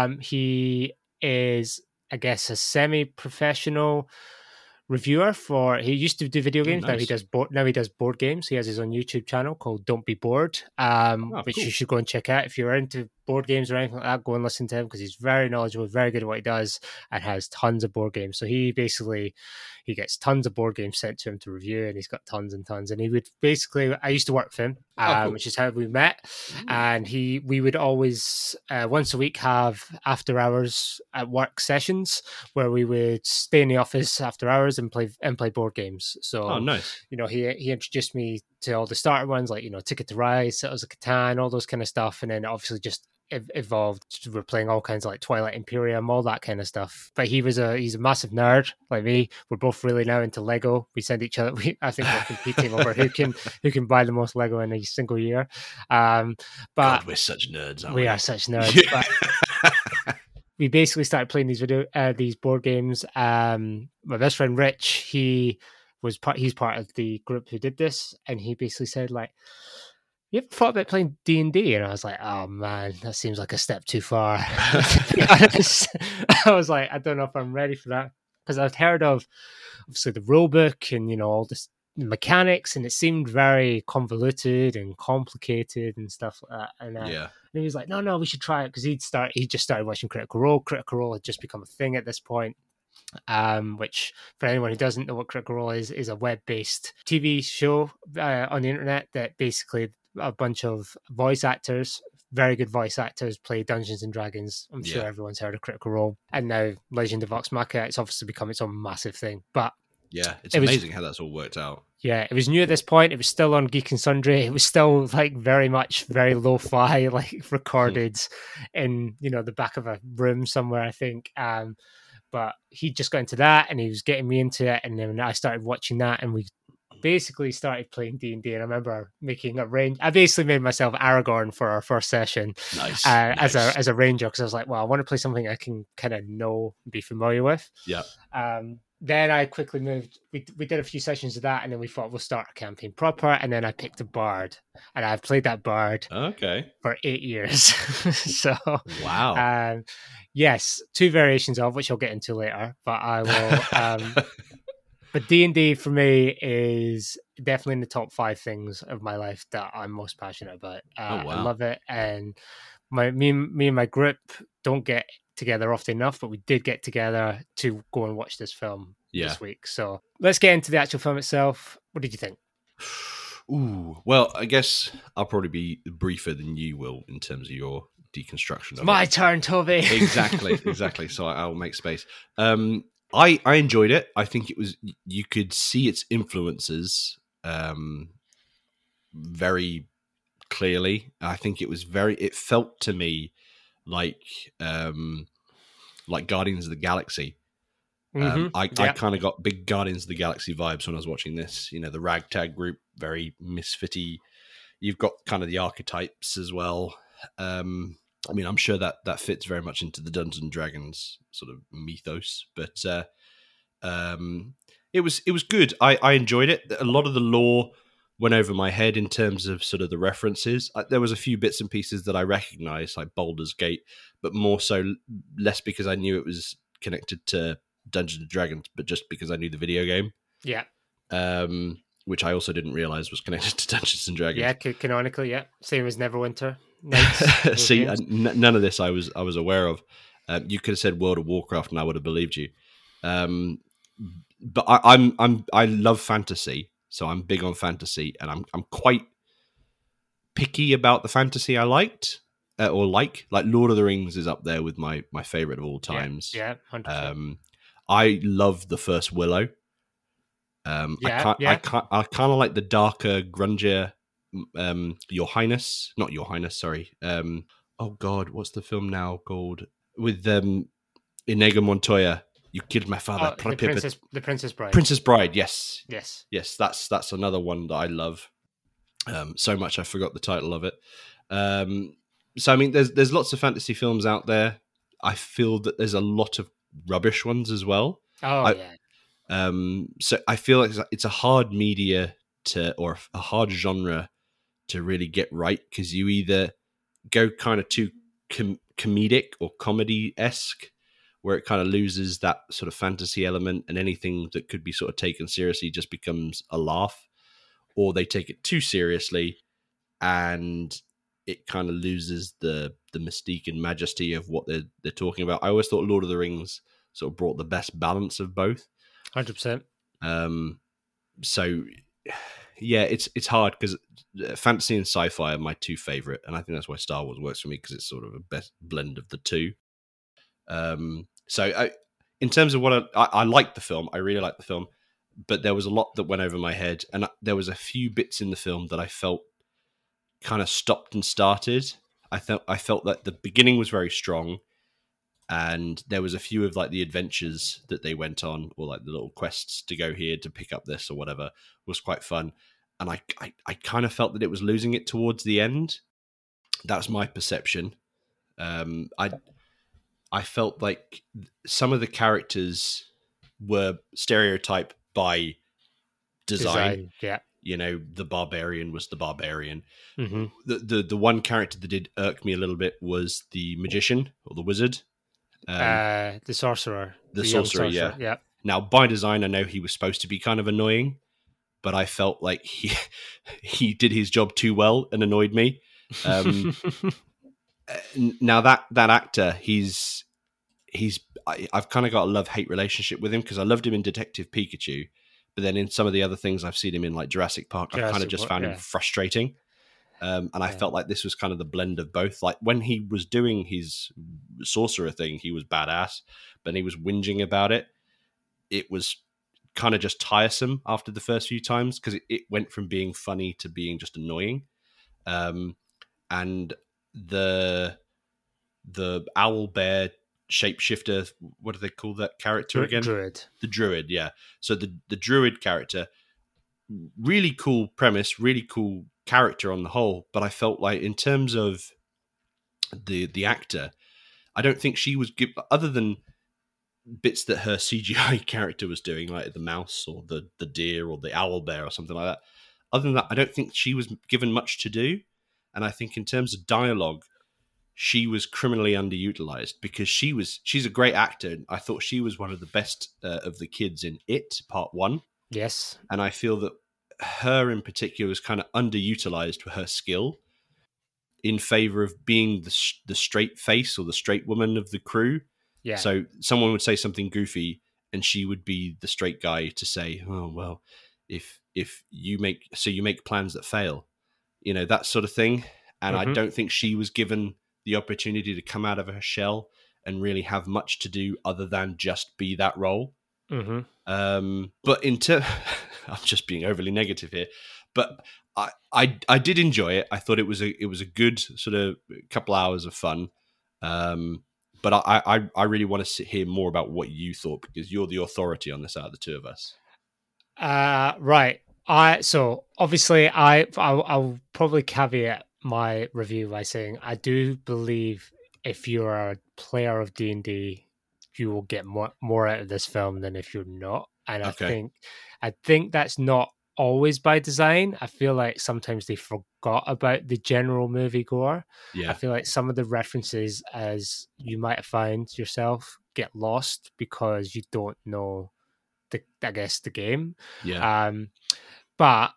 he is, I guess, a semi-professional reviewer he used to do video games. Nice. Now he does board games. He has his own YouTube channel called Don't Be Bored, which you should go and check out. If you're into board games or anything like that, go and listen to him because he's very knowledgeable, very good at what he does, and has tons of board games. So he gets tons of board games sent to him to review, and he's got tons and tons. And he would I used to work with him, which is how we met. And we would always once a week have after hours at work sessions where we would stay in the office after hours and play board games. So
nice.
He introduced me to all the starter ones like Ticket to Ride, Settlers of Catan, all those kind of stuff, and then obviously just evolved. We're playing all kinds of like Twilight Imperium, all that kind of stuff. But he's a massive nerd like me. We're both really now into Lego. We send each other. I think we're competing over who can buy the most Lego in a single year. But
God, we're such nerds, aren't we?
We are such nerds. But we basically started playing these board games. My best friend Rich, he's part of the group who did this, and he basically said like, you ever thought about playing D&D? And I was like, oh man, that seems like a step too far. To be honest, I was like, I don't know if I'm ready for that, because I've heard of obviously the rule book and all this mechanics, and it seemed very convoluted and complicated and stuff like that. And he was like, no, we should try it, because he just started watching Critical Role. Critical Role had just become a thing at this point. Which, for anyone who doesn't know what Critical Role is a web-based TV show on the internet that basically a bunch of voice actors, very good voice actors, play Dungeons and Dragons. I'm sure everyone's heard of Critical Role. And now Legend of Vox Machina, it's obviously become its own massive thing. But
yeah, it's amazing how that's all worked out.
Yeah, it was new at this point. It was still on Geek and Sundry. It was still like very lo-fi, like recorded in, the back of a room somewhere, I think. But he just got into that, and he was getting me into it, and then I started watching that, and we basically started playing D&D. And I remember making a range. I basically made myself Aragorn for our first session. Nice. As a ranger, because I was like, well, I want to play something I can kind of know and be familiar with.
Yeah.
Then I quickly moved. We did a few sessions of that, and then we thought we'll start a campaign proper. And then I picked a bard, and I've played that bard for 8 years. So
wow.
Yes, 2 variations of which I'll get into later. But I will. But D&D for me is definitely in the top 5 things of my life that I'm most passionate about. I love it, and me and my group don't get together often enough, but we did get together to go and watch this film this week. So let's get into the actual film itself. What did you think?
Ooh, well, I guess I'll probably be briefer than you will in terms of your deconstruction of
my turn, Toby.
Exactly. So I'll make space. I enjoyed it. I think it was, you could see its influences very clearly. I think it felt to me like Guardians of the Galaxy. I kind of got big Guardians of the Galaxy vibes when I was watching this. The ragtag group, very misfitty. You've got kind of the archetypes as well. I mean, I'm sure that fits very much into the Dungeons and Dragons sort of mythos, but it was good. I enjoyed it. A lot of the lore went over my head in terms of sort of the references. There was a few bits and pieces that I recognized, like Baldur's Gate, but more so less because I knew it was connected to Dungeons and Dragons, but just because I knew the video game.
Yeah.
Which I also didn't realize was connected to Dungeons and Dragons.
Yeah, canonically, yeah. Same as Neverwinter.
See, none of this I was aware of. You could have said World of Warcraft, and I would have believed you. But I love fantasy, so I'm big on fantasy, and I'm quite picky about the fantasy I liked or like Lord of the Rings is up there with my favorite of all times.
Yeah, 100%.
I love the first Willow. I kind of like the darker, grungier, Your Highness, not Your Highness, sorry. Oh God, what's the film now called with Inigo Montoya? You killed my father.
The Princess Bride.
Princess Bride, yes.
Yes.
That's another one that I love so much I forgot the title of it. So I mean, there's lots of fantasy films out there. I feel that there's a lot of rubbish ones as well. So I feel like it's a hard media or a hard genre to really get right, because you either go kind of too comedic or comedy-esque, where it kind of loses that sort of fantasy element, and anything that could be sort of taken seriously just becomes a laugh, or they take it too seriously and it kind of loses the mystique and majesty of what they're talking about. I always thought Lord of the Rings sort of brought the best balance of both.
100%.
So yeah, it's hard because fantasy and sci-fi are my 2 favorite, and I think that's why Star Wars works for me, because it's sort of a best blend of the 2. So in terms of what I liked the film, I really liked the film, but there was a lot that went over my head, and there was a few bits in the film that I felt kind of stopped and started. I felt that the beginning was very strong, and there was a few of like the adventures that they went on, or like the little quests to go here to pick up this or whatever, was quite fun. And I kind of felt that it was losing it towards the end. That's my perception. I felt like some of the characters were stereotyped by design.
Yeah.
The barbarian was the barbarian.
Mm-hmm.
The one character that did irk me a little bit was the magician or the wizard.
The sorcerer.
The sorcerer, yeah. Now, by design, I know he was supposed to be kind of annoying, but I felt like he did his job too well and annoyed me. Now that actor, I've kind of got a love-hate relationship with him because I loved him in Detective Pikachu, but then in some of the other things I've seen him in, like Jurassic Park, I've kind of just found him frustrating. And I felt like this was kind of the blend of both. Like when he was doing his sorcerer thing, he was badass, but he was whinging about it. It was kind of just tiresome after the first few times because it went from being funny to being just annoying. And the owl bear shapeshifter, what do they call that character again?
Druid.
The druid, yeah. So the druid character, really cool premise, really cool character on the whole, but I felt like in terms of the actor, I don't think she was other than bits that her CGI character was doing, like the mouse or the deer or the owl bear or something like that. Other than that, I don't think she was given much to do. And I think in terms of dialogue, she was criminally underutilized because she's a great actor. And I thought she was one of the best of the kids in It Part 1.
Yes.
And I feel that her in particular was kind of underutilized for her skill in favor of being the straight face or the straight woman of the crew.
Yeah.
So someone would say something goofy and she would be the straight guy to say, oh, well, if you make plans that fail, that sort of thing. And I don't think she was given the opportunity to come out of her shell and really have much to do other than just be that role.
Mm-hmm.
But I'm just being overly negative here, but I did enjoy it. I thought it was a good sort of couple hours of fun. But I really want to hear more about what you thought because you're the authority on this out of the two of us.
Right. So obviously I'll probably caveat my review by saying I do believe if you're a player of D&D, you will get more out of this film than if you're not. And
Okay.
I think that's not always by design. I feel like sometimes they forgot about the general movie gore.
Yeah.
I feel like some of the references, as you might have found yourself, get lost because you don't know the game.
Yeah.
But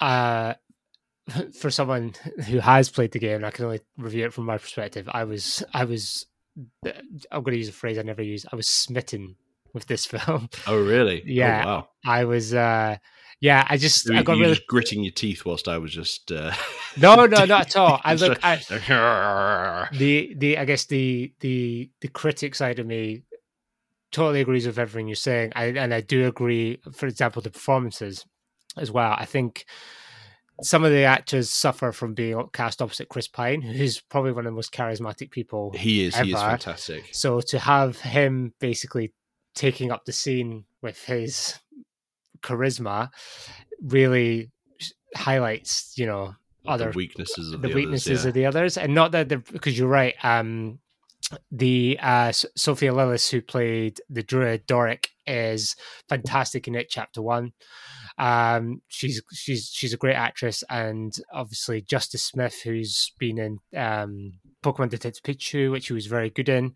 for someone who has played the game, I can only review it from my perspective. I'm going to use a phrase I never use. I was smitten with this film.
Oh, really?
Yeah.
Oh, wow.
I was. I got really
just gritting your teeth whilst I was just.
No, not at all. I look at I guess the critic side of me totally agrees with everything you're saying. I do agree. For example, the performances as well. I think some of the actors suffer from being cast opposite Chris Pine, who's probably one of the most charismatic people.
He is
ever.
Fantastic.
So to have him basically taking up the scene with his charisma really highlights, other
the weaknesses of
the others, and not that because you're right. The Sophia Lillis, who played the druid Doric, is fantastic in It Chapter 1. She's a great actress, and obviously Justice Smith, who's been in Pokemon Detective Pikachu, which he was very good in.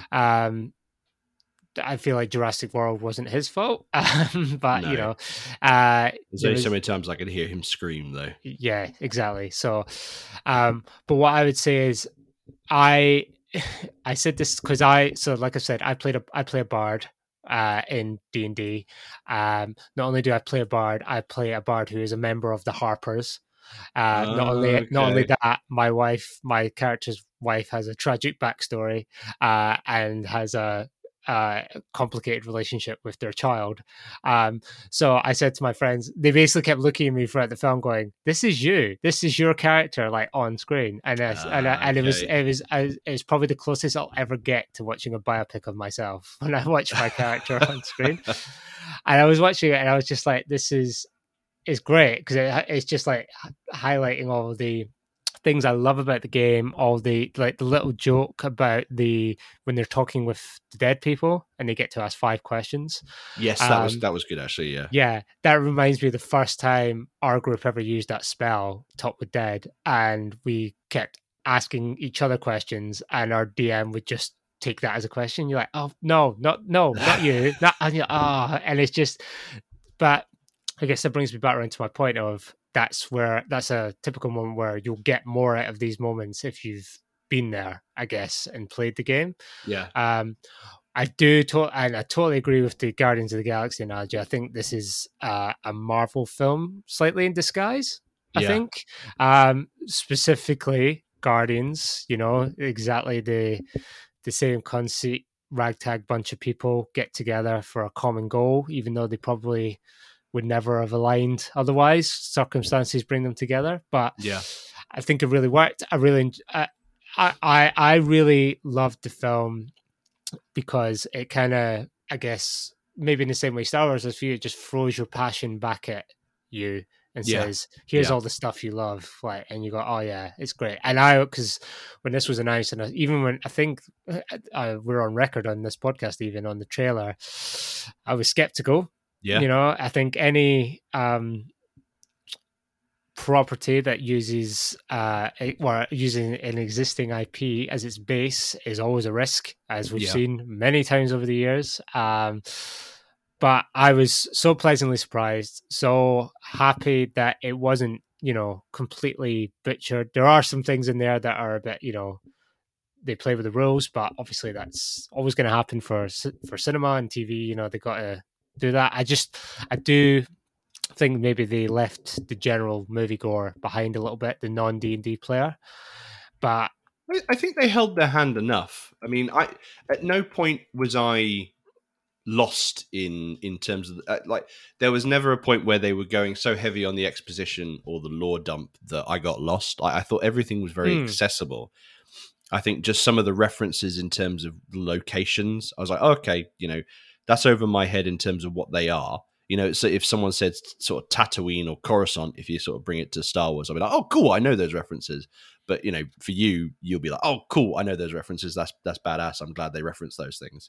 I feel like Jurassic World wasn't his fault, but
no. There's only so many times I could hear him scream, though.
Yeah, exactly. So, but what I would say is, I said this because like I said, I play a bard in D&D. Not only do I play a bard, I play a bard who is a member of the Harpers. Not only that, my character's wife has a tragic backstory and has a complicated relationship with their child. So I said to my friends, they basically kept looking at me throughout the film going, this is your character, like on screen. And it was probably the closest I'll ever get to watching a biopic of myself when I watch my character on screen. And I was watching it and I was just like, it's great because it's just like highlighting all of the things I love about the game, all the little joke about when they're talking with the dead people and they get to ask 5 questions.
Yes, that was good actually.
Yeah, that reminds me of the first time our group ever used that spell, Talk with Dead, and we kept asking each other questions, and our DM would just take that as a question. You're like, oh no, not you, and it's just. But I guess that brings me back around to my point of. That's a typical moment where you'll get more out of these moments if you've been there, I guess, and played the game.
Yeah.
I totally agree with the Guardians of the Galaxy analogy. I think this is a Marvel film slightly in disguise. I think specifically Guardians, exactly the same conceit. Ragtag bunch of people get together for a common goal, even though they probably would never have aligned otherwise. Circumstances bring them together, but I think it really worked. I really loved the film because it kind of, I guess, maybe in the same way Star Wars is for you, it just throws your passion back at you and says, here's all the stuff you love, like, and you go, oh yeah, it's great. And because when this was announced, and even when I think we're on record on this podcast, even on the trailer, I was skeptical. I think any property that uses using an existing IP as its base is always a risk, as we've seen many times over the years. But I was so pleasantly surprised, so happy that it wasn't, completely butchered. There are some things in there that are a bit, they play with the rules, but obviously that's always going to happen for cinema and TV. They got to do that. I do think maybe they left the general moviegoer behind a little bit, the non-D&D player. But
I think they held their hand enough. I mean, at no point was I lost in terms of there was never a point where they were going so heavy on the exposition or the lore dump that I got lost. I thought everything was very accessible. I think just some of the references in terms of locations, I was like, oh, okay, that's over my head in terms of what they are. So if someone said sort of Tatooine or Coruscant, if you sort of bring it to Star Wars, I'll be like, oh, cool, I know those references. But, for you'll be like, oh, cool, I know those references. That's badass. I'm glad they reference those things.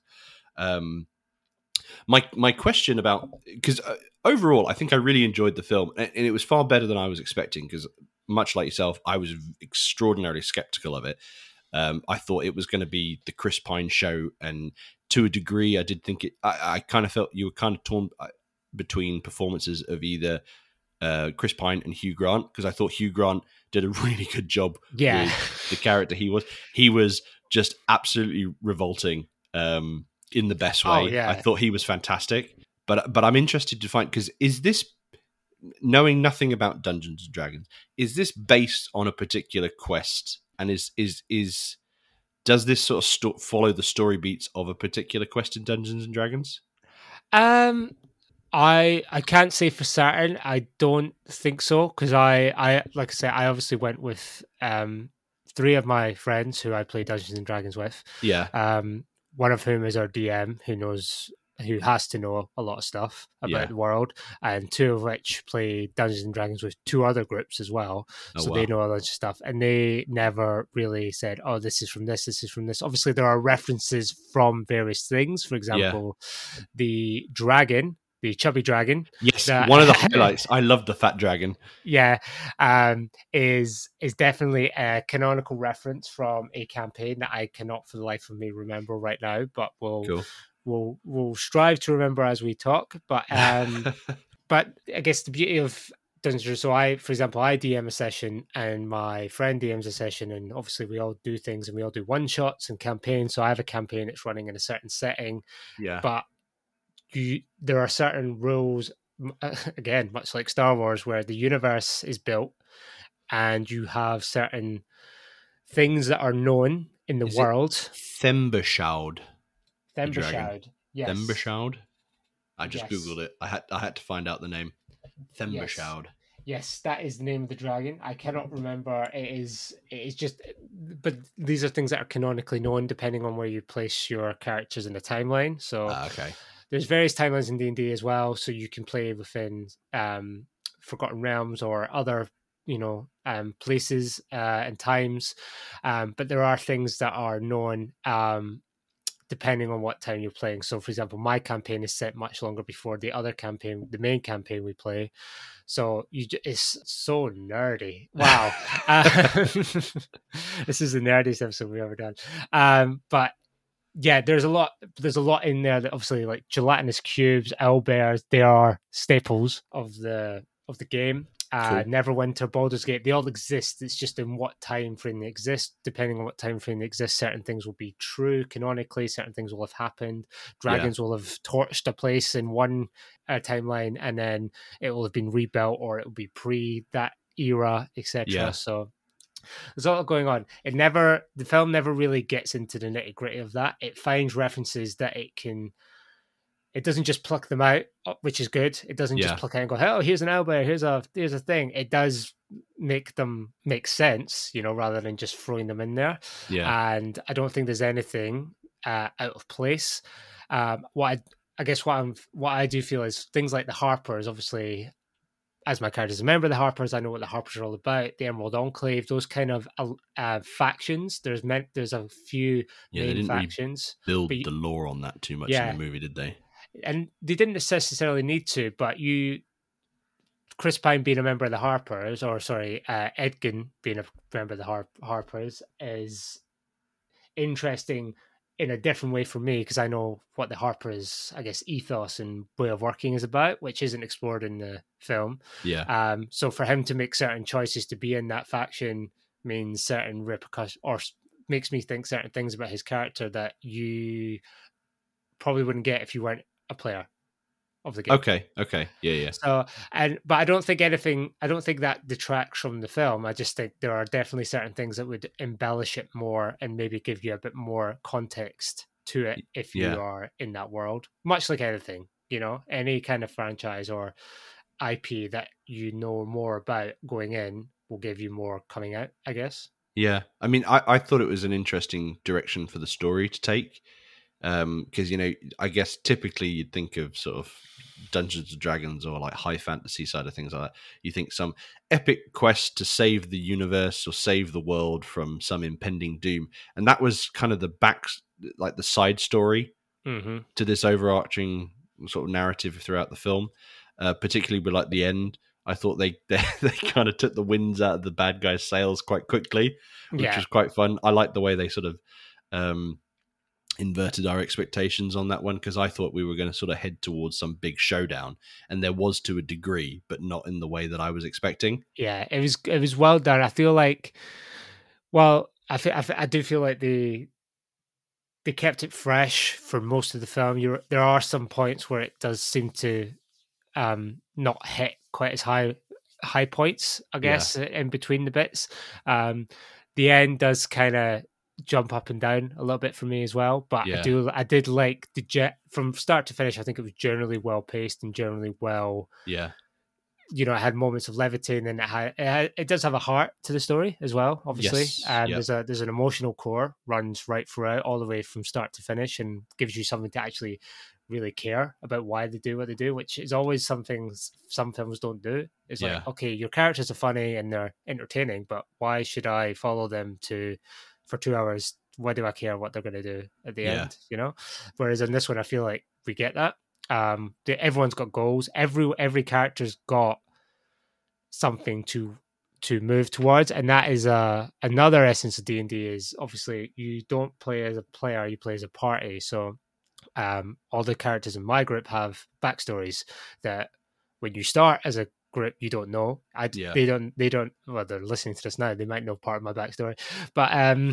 My question about, because overall, I think I really enjoyed the film, and it was far better than I was expecting, because much like yourself, I was extraordinarily skeptical of it. I thought it was going to be the Chris Pine show, and to a degree, I did think it. I kind of felt you were kind of torn between performances of either Chris Pine and Hugh Grant, because I thought Hugh Grant did a really good job with the character he was. He was just absolutely revolting. In the best way. I thought he was fantastic, but I'm interested to find, because is this, knowing nothing about Dungeons and Dragons, is this based on a particular quest, and does this sort of follow the story beats of a particular quest in Dungeons and Dragons?
I can't say for certain. I don't think so, because I like I said, I obviously went with 3 of my friends who I play Dungeons and Dragons with. One of whom is our DM, who has to know a lot of stuff about the world, and 2 of which play Dungeons and Dragons with 2 other groups as well. They know a lot of stuff, and they never really said, oh, this is from this is from this. Obviously, there are references from various things. For example, the dragon, the chubby dragon.
Yes, one of the highlights. I love the fat dragon.
Yeah, is definitely a canonical reference from a campaign that I cannot for the life of me remember right now, but we'll strive to remember as we talk. But but I guess the beauty of Dungeons & Dragons, so for example, I DM a session and my friend DMs a session, and obviously we all do things and we all do one-shots and campaigns. So I have a campaign that's running in a certain setting. But there are certain rules, again, much like Star Wars, where the universe is built and you have certain things that are known in the world.
Thembershaud.
Yes.
Thembershaud. I just Googled it. I had to find out the name. Thembershaud.
Yes, that is the name of the dragon. I cannot remember. It is just, but these are things that are canonically known depending on where you place your characters in the timeline. So
okay.
There's various timelines in D&D as well, so you can play within Forgotten Realms or other, places and times. But there are things that are known depending on what time you're playing. So, for example, my campaign is set much longer before the other campaign, the main campaign we play. So it's so nerdy. Wow. This is the nerdiest episode we've ever done. But yeah, there's a lot in there that obviously, like gelatinous cubes, owlbears, they are staples of the game.
Cool.
Neverwinter, Baldur's Gate, they all exist. It's just in what time frame they exist. Depending on what time frame they exist, certain things will be true canonically, certain things will have happened. Dragons will have torched a place in one timeline, and then it will have been rebuilt, or it will be pre that era, etc.
Yeah.
So there's a lot going on. The film never really gets into the nitty gritty of that. It finds references that it doesn't just pluck them out, which is good. It doesn't just pluck out and go, oh, here's an owlbear, here's a thing. It does make them make sense, rather than just throwing them in there.
Yeah.
And I don't think there's anything out of place. What I do feel is things like the Harpers, obviously, as my character is a member of the Harpers, I know what the Harpers are all about. The Emerald Enclave, those kind of factions. There's a few main factions.
Really build the lore on that too much in the movie, did they?
And they didn't necessarily need to, but Chris Pine being a member of the Harpers, Edgin being a member of the Harpers is interesting in a different way for me, because I know what the Harpers, I guess, ethos and way of working is about, which isn't explored in the film.
Yeah.
So for him to make certain choices to be in that faction means certain repercussions, or makes me think certain things about his character that you probably wouldn't get if you weren't a player of the game.
Okay. Yeah.
So, but I don't think that detracts from the film. I just think there are definitely certain things that would embellish it more and maybe give you a bit more context to it if you are in that world. Much like anything, any kind of franchise or IP that you know more about going in will give you more coming out, I guess.
Yeah. I mean, I thought it was an interesting direction for the story to take. Because I guess typically you'd think of sort of Dungeons and Dragons or like high fantasy side of things like that. You think some epic quest to save the universe or save the world from some impending doom, and that was kind of the side story to this overarching sort of narrative throughout the film. Particularly with like the end, I thought they kind of took the winds out of the bad guys' sails quite quickly, which was quite fun. I like the way they sort of inverted our expectations on that one, because I thought we were going to sort of head towards some big showdown, and there was to a degree, but not in the way that I was expecting.
Yeah, it was well done. I feel like, I do feel like they kept it fresh for most of the film. There are some points where it does seem to not hit quite as high points, I guess, in between the bits. The end does kind of jump up and down a little bit for me as well, but I did like the jet from start to finish. I think it was generally well paced and generally well.
Yeah,
it had moments of levity, and then it does have a heart to the story as well. Obviously, there's an emotional core runs right throughout, all the way from start to finish, and gives you something to actually really care about why they do what they do, which is always something some films don't do. It's like, okay, your characters are funny and they're entertaining, but why should I follow them for 2 hours? Why do I care what they're going to do at the end? Whereas in this one, I feel like we get that. Everyone's got goals. Every character's got something to move towards, and that is another essence of D&D. Is obviously you don't play as a player, you play as a party. So all the characters in my group have backstories that when you start as a group you don't know. They don't. Well, they're listening to this now, they might know part of my backstory, but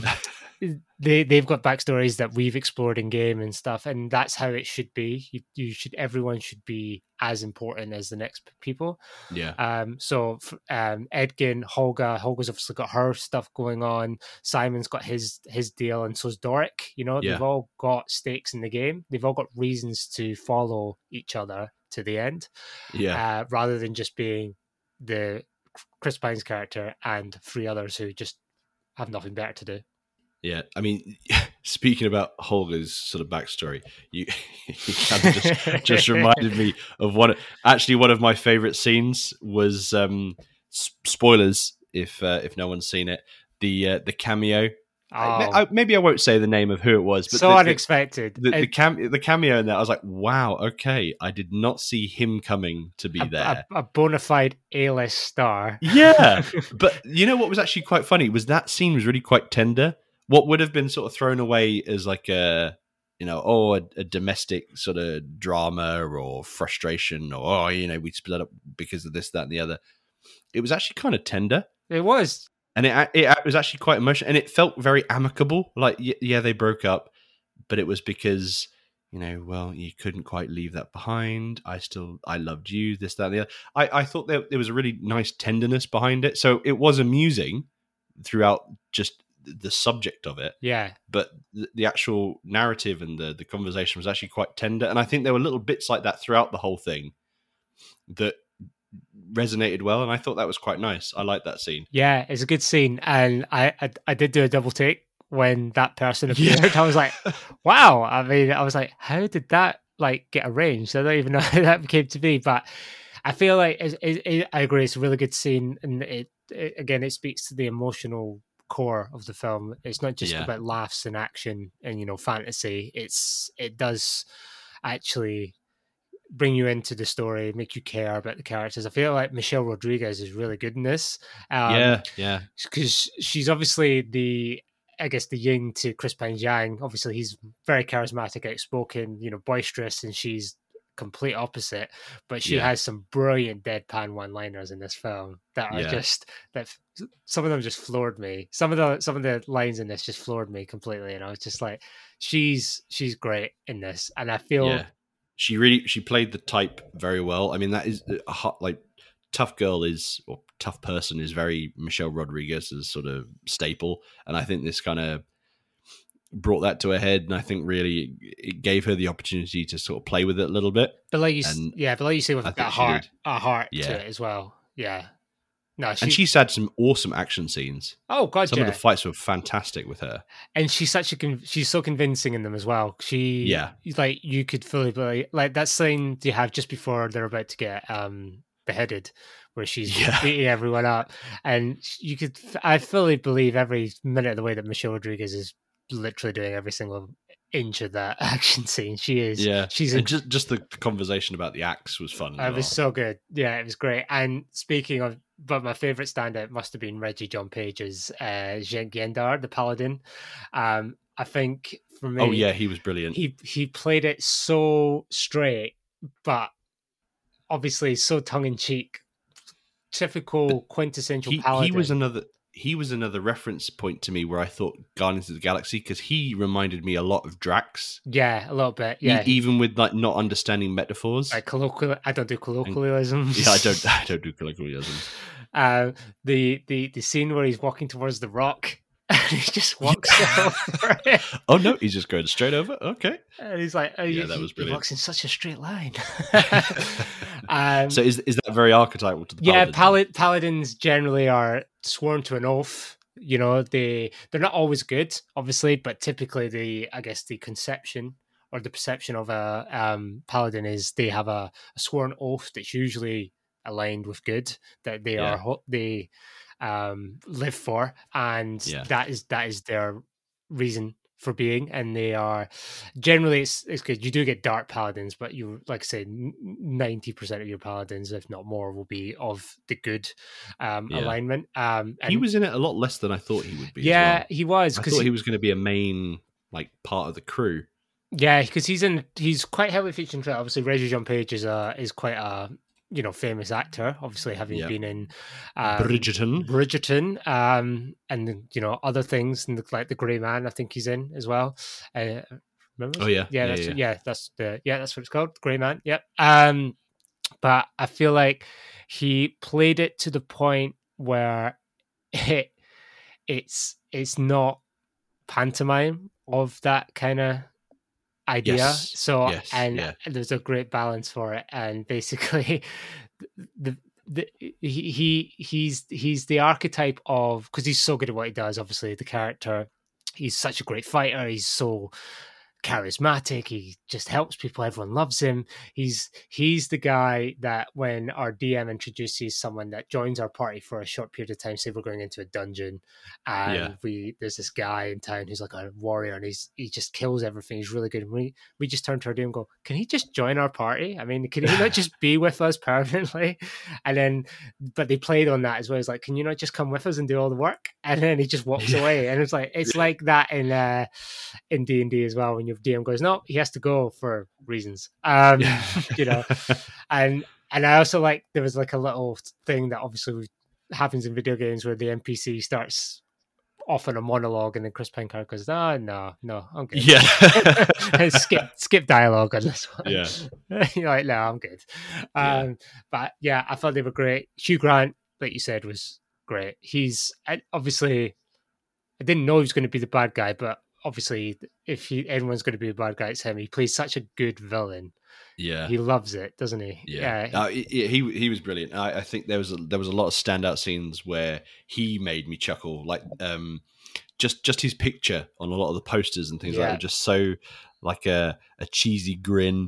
they've got backstories that we've explored in game and stuff, and that's how it should be. Everyone should be as important as the next people. So Edgin, Holga's obviously got her stuff going on, Simon's got his deal, and so's Doric. They've all got stakes in the game, they've all got reasons to follow each other to the end, rather than just being the Chris Pine's character and three others who just have nothing better to do.
Yeah, I mean, speaking about Holga's sort of backstory, you kind of just reminded me of one of my favorite scenes was spoilers if no one's seen it, the cameo. Maybe I won't say the name of who it was, but
unexpected.
The cameo in there, I was like, wow, okay, I did not see him coming to be there.
A bona fide A-list star.
Yeah, but you know what was actually quite funny was that scene was really quite tender. What would have been sort of thrown away as like a domestic sort of drama or frustration, or we split up because of this, that, and the other. it was actually kind of tender.
It was.
And it was actually quite emotional, and it felt very amicable. Like, yeah, they broke up, but it was because, well, you couldn't quite leave that behind. I loved you, this, that, and the other. I thought there was a really nice tenderness behind it. So it was amusing throughout just the subject of it.
Yeah.
But the actual narrative and the conversation was actually quite tender. And I think there were little bits like that throughout the whole thing that resonated well, and I thought that was quite nice. I like that scene.
Yeah, it's a good scene, and I did do a double take when that person appeared. I was like, wow. I mean, I was like, how did that get arranged? I don't even know how that came to be, but I feel like I agree. It's a really good scene, and it speaks to the emotional core of the film. It's not just about laughs and action and fantasy. It does actually bring you into the story, make you care about the characters. I feel like Michelle Rodriguez is really good in this.
Yeah.
Because she's obviously the yin to Chris Pine's yang. Obviously, he's very charismatic, outspoken, boisterous, and she's complete opposite. But she has some brilliant deadpan one-liners in this film that are that some of them just floored me. Some of the lines in this just floored me completely, and I was just like, she's great in this, and I feel.
Yeah. She played the type very well. I mean, that is a hot, tough person is very Michelle Rodriguez's sort of staple, and I think this kind of brought that to a head. And I think really it gave her the opportunity to sort of play with it a little bit.
But like you say, with that heart to it as well. Yeah. No,
she's had some awesome action scenes.
Oh God,
some of the fights were fantastic with her,
and she's so convincing in them as well. You could fully believe that scene you have just before they're about to get beheaded, where she's beating everyone up, and I fully believe every minute of the way that Michelle Rodriguez is literally doing every single inch of that action scene. She is. Yeah.
Just the conversation about the axe was fun.
It was so good. Yeah, it was great. And speaking of, but my favorite standout must have been Reggie John Page's Jean Gendar, the Paladin. I think for me,
oh yeah, he was brilliant.
He played it so straight, but obviously so tongue in cheek. Typical quintessential Paladin.
He was another reference point to me where I thought Guardians of the Galaxy, because he reminded me a lot of Drax.
Yeah, a little bit. Yeah,
even with not understanding metaphors.
I don't do colloquialisms.
Yeah, I don't do colloquialisms.
The scene where he's walking towards the rock. And he just walks over it.
Oh no, he's just going straight over. Okay,
and he's like, "Oh,
that was brilliant."
He walks in such a straight line.
So is that very archetypal to the Paladin?
Paladins generally are sworn to an oath. They're not always good, obviously, but typically the conception or the perception of a Paladin is they have a sworn oath that's usually aligned with good, that they live for, and that is their reason for being. And they are generally it's good. You do get dark paladins, but you, like I say, 90% of your paladins, if not more, will be of the good alignment. And
he was in it a lot less than I thought he would be.
Yeah,
as well.
he was.
I thought he was going to be a main part of the crew.
Yeah, because he's quite heavily featured in trailer. Obviously, Reggie John Page is quite a famous actor, obviously having been in Bridgerton, and other things, and like The Grey Man, I think he's in as well. Remember?
Oh yeah,
that's what it's called, The Grey Man. Yep. But I feel like he played it to the point where it's not pantomime of that kind of idea. There's a great balance for it, and basically he's the archetype of, because he's so good at what he does, obviously the character, he's such a great fighter, he's so charismatic, he just helps people, everyone loves him. He's the guy that when our DM introduces someone that joins our party for a short period of time, say we're going into a dungeon, and there's this guy in town who's like a warrior, and he just kills everything, he's really good, and we just turn to our DM and go, can he just join our party? I mean, can he not just be with us permanently? And then, but they played on that as well. It's like, can you not just come with us and do all the work? And then he just walks away, and it's like that in D&D as well, when your DM goes, no, he has to go for reasons, and I also like, there was like a little thing that obviously happens in video games where the NPC starts off on a monologue and then Chris Pine character goes, no, I'm good.
Yeah.
skip dialogue on this one.
Yeah.
You're like, no, I'm good.
Yeah.
But yeah, I thought they were great. Hugh Grant, like you said, was great. Obviously, I didn't know he was going to be the bad guy, but obviously, if anyone's going to be a bad guy, it's him. He plays such a good villain.
Yeah,
he loves it, doesn't he?
Yeah, he was brilliant. I think there was a lot of standout scenes where he made me chuckle, like just his picture on a lot of the posters and things like that, just so like a cheesy grin.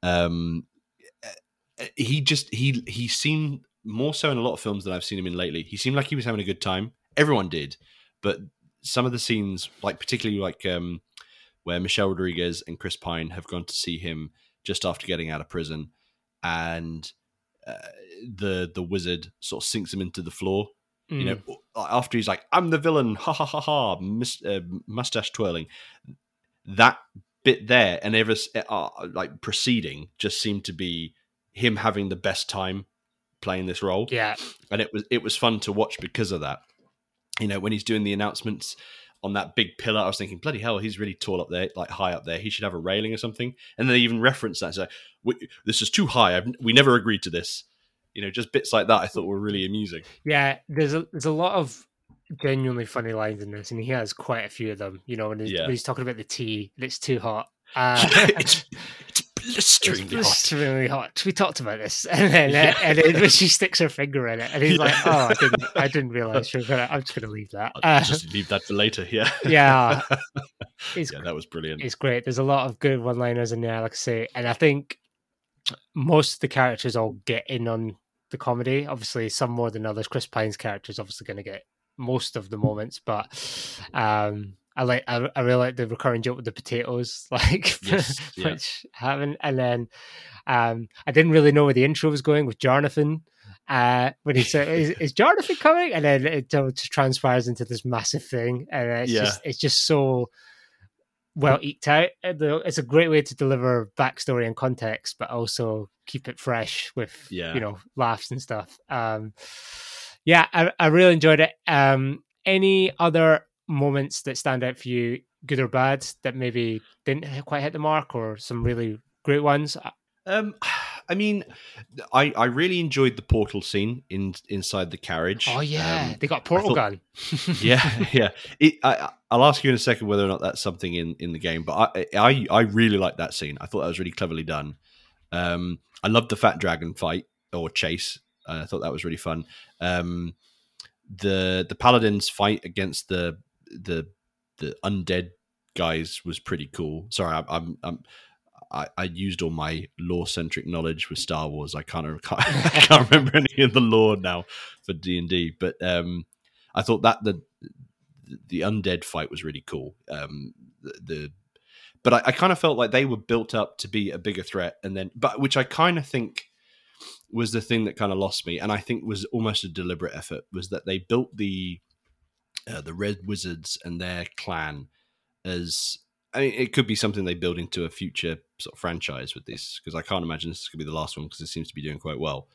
He seemed more so in a lot of films than I've seen him in lately. He seemed like he was having a good time. Everyone did, but some of the scenes, like particularly like where Michelle Rodriguez and Chris Pine have gone to see him just after getting out of prison, and the wizard sort of sinks him into the floor. You know, after he's like, "I'm the villain," ha ha ha ha, mustache twirling. That bit there and like proceeding just seemed to be him having the best time playing this role.
Yeah,
and it was fun to watch because of that. You know, when he's doing the announcements on that big pillar, I was thinking, bloody hell, he's really tall up there, like high up there. He should have a railing or something. And they even reference that. So, this is too high. We never agreed to this. You know, just bits like that I thought were really amusing.
Yeah, there's a lot of genuinely funny lines in this, and he has quite a few of them. You know, when he's talking about the tea, and it's too hot.
It's blisteringly hot.
We talked about this, and then when she sticks her finger in it, and he's like, "Oh, I didn't realize I'm just going to leave that.
Just leave that for later." Yeah,
yeah.
That was brilliant.
It's great. There's a lot of good one-liners in there, like I say, and I think most of the characters all get in on the comedy. Obviously, some more than others. Chris Pine's character is obviously going to get most of the moments, but I really like the recurring joke with the potatoes, like which haven't. And then I didn't really know where the intro was going with Jonathan. When he said, "Is Jonathan coming?" and then it just transpires into this massive thing, and it's just so well eked out. It's a great way to deliver backstory and context, but also keep it fresh with laughs and stuff. I really enjoyed it. Any other moments that stand out for you, good or bad, that maybe didn't quite hit the mark, or some really great ones?
I mean, I really enjoyed the portal scene inside the carriage.
Oh yeah, they got a portal gun.
yeah. I'll ask you in a second whether or not that's something in the game, but I really liked that scene. I thought that was really cleverly done. I loved the fat dragon fight or chase. I thought that was really fun. The paladins fight against the undead guys was pretty cool. Sorry, I used all my lore-centric knowledge with Star Wars. I can't remember any of the lore now for D&D, but I thought that the undead fight was really cool. But I kind of felt like they were built up to be a bigger threat, but which I kind of think was the thing that kind of lost me, and I think was almost a deliberate effort, was that they built the Red Wizards and their clan as, I mean, it could be something they build into a future sort of franchise with this, because I can't imagine this is going to be the last one, because it seems to be doing quite well.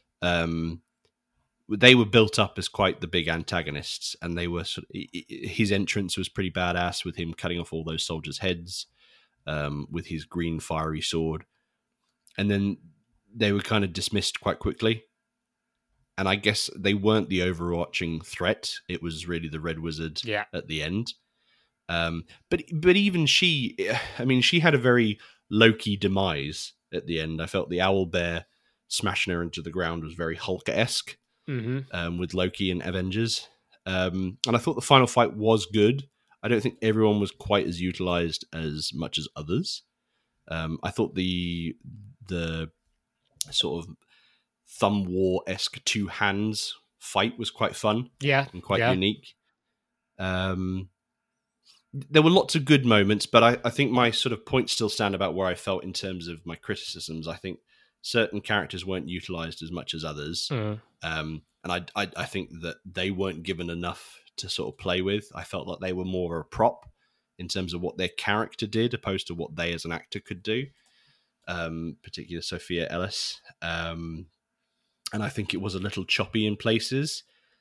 They were built up as quite the big antagonists, and they were his entrance was pretty badass, with him cutting off all those soldiers' heads with his green fiery sword, and then they were kind of dismissed quite quickly. And I guess they weren't the overarching threat. It was really the Red Wizard at the end. But even she, I mean, she had a very Loki demise at the end. I felt the owl bear smashing her into the ground was very Hulk-esque with Loki and Avengers. And I thought the final fight was good. I don't think everyone was quite as utilized as much as others. I thought the sort of thumb war-esque two hands fight was quite fun.
Yeah.
And quite unique. There were lots of good moments, but I think my sort of points still stand about where I felt in terms of my criticisms. I think certain characters weren't utilized as much as others. And I think that they weren't given enough to sort of play with. I felt like they were more of a prop in terms of what their character did, opposed to what they as an actor could do. Particularly Sophia Ellis. And I think it was a little choppy in places.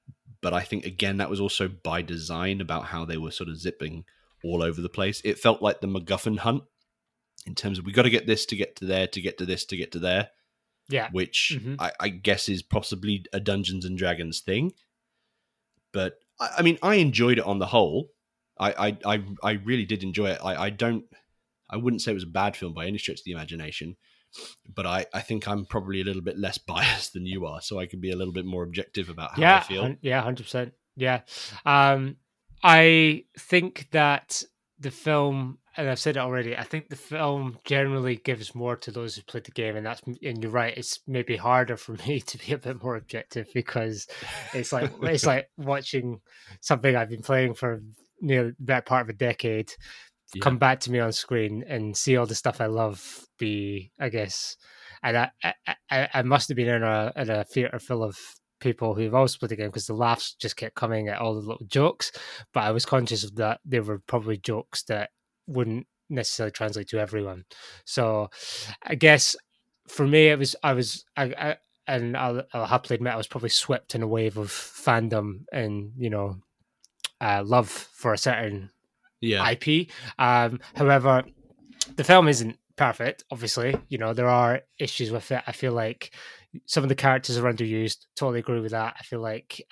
But I think, again, that was also by design about how they were sort of zipping all over the place. It felt like the MacGuffin hunt in terms of we got to get this to get to there, to get to this, to get to there.
Yeah.
Which I guess is possibly a Dungeons and Dragons thing. But I mean, I enjoyed it on the whole. I really did enjoy it. I wouldn't say it was a bad film by any stretch of the imagination, but I think I'm probably a little bit less biased than you are, so I can be a little bit more objective about how I feel.
Yeah, 100%. Yeah. I think that the film, and I've said it already, I think the film generally gives more to those who played the game, and you're right, it's maybe harder for me to be a bit more objective because it's like watching something I've been playing for nearly that part of a decade come back to me on screen and see all the stuff I love be, I guess, and I must have been in a theater full of people who've also played the game because the laughs just kept coming at all the little jokes, but I was conscious of that they were probably jokes that wouldn't necessarily translate to everyone. So I guess for me and I'll happily admit I was probably swept in a wave of fandom and love for a certain IP. However, the film isn't perfect, obviously. There are issues with it. I feel like some of the characters are underused. Totally agree with that. I feel like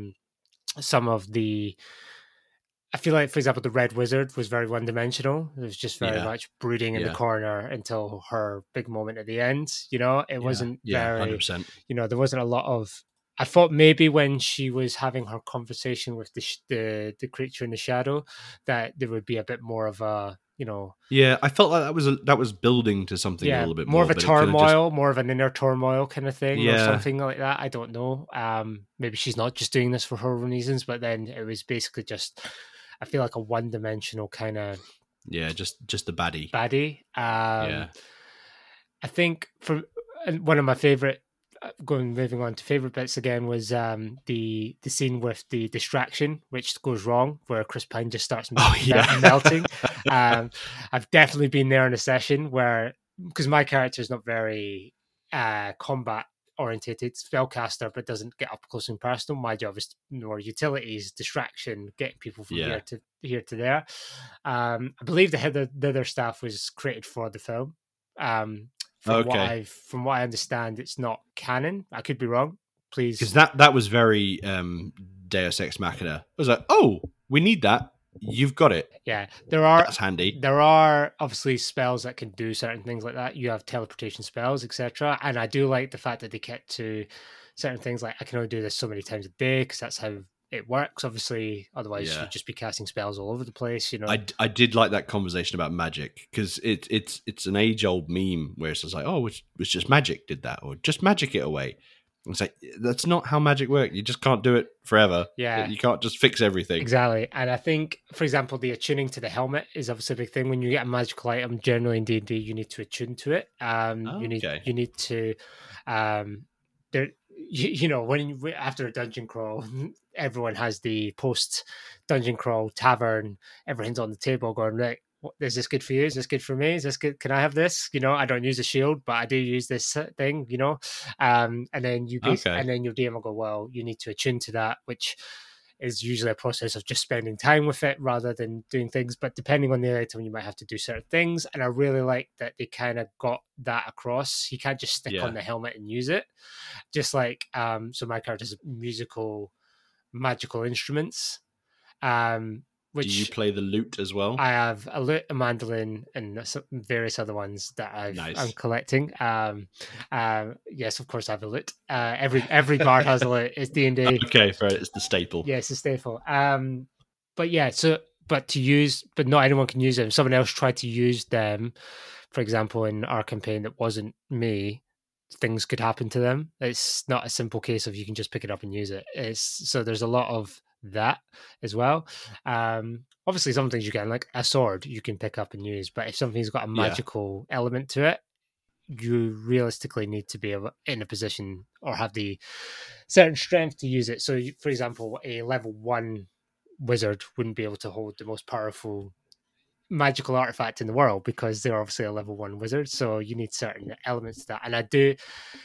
I feel like, for example, the Red Wizard was very one-dimensional. It was just very much brooding in the corner until her big moment at the end. It wasn't very,
100%.
There wasn't a lot of. I thought maybe when she was having her conversation with the creature in the shadow, that there would be a bit more of a,
Yeah, I felt like that was building to something a little bit more
of a turmoil, more of an inner turmoil kind of thing, or something like that. I don't know. Maybe she's not just doing this for her own reasons, but then it was basically just, I feel like a one-dimensional kind of
just the baddie.
I think one of my favorite. Moving on to favorite bits again was the scene with the distraction, which goes wrong, where Chris Pine just starts melting. I've definitely been there in a session where, because my character is not very combat orientated, spellcaster, but doesn't get up close and personal. My job is more utilities, distraction, getting people from here to there. I believe the other staff was created for the film. From what I understand, it's not canon. I could be wrong. Please,
because that was very Deus Ex Machina. I was like, oh, we need that. You've got it.
Yeah,
that's handy.
There are obviously spells that can do certain things like that. You have teleportation spells, etc. And I do like the fact that they kept to certain things like I can only do this so many times a day because that's how it works. Obviously, otherwise you'd just be casting spells all over the place.
I did like that conversation about magic because it's an age old meme where it's just like, oh, it was just magic did that, or just magic it away. It's like, that's not how magic works. You just can't do it forever.
Yeah,
you can't just fix everything.
Exactly. And I think, for example, the attuning to the helmet is obviously a big thing. When you get a magical item, generally in D&D, you need to attune to it. You need to when after a dungeon crawl, everyone has the post dungeon crawl tavern. Everyone's on the table going, right, is this good for you? Is this good for me? Is this good? Can I have this? I don't use a shield, but I do use this thing. And then and then your DM will go, well, you need to attune to that, which is usually a process of just spending time with it rather than doing things. But depending on the item, you might have to do certain things. And I really like that they kind of got that across. You can't just stick on the helmet and use it. Just like, so my character's magical instruments. Which,
do you play the lute as well?
I have a lute, a mandolin, and various other ones that I'm collecting. Yes, of course I have a lute. Every bard has a lute. It's D&D.
Okay, fair. It's the staple.
Yeah, it's the staple. But not anyone can use them. If someone else tried to use them, for example, in our campaign that wasn't me, things could happen to them. It's not a simple case of you can just pick it up and use it. So there's a lot of that as well. Obviously some things you can, like a sword you can pick up and use, but if something's got a magical element to it, you realistically need to be in a position or have the certain strength to use it. So for example, a level 1 wizard wouldn't be able to hold the most powerful magical artifact in the world because they're obviously a level 1 wizard, so you need certain elements to that. And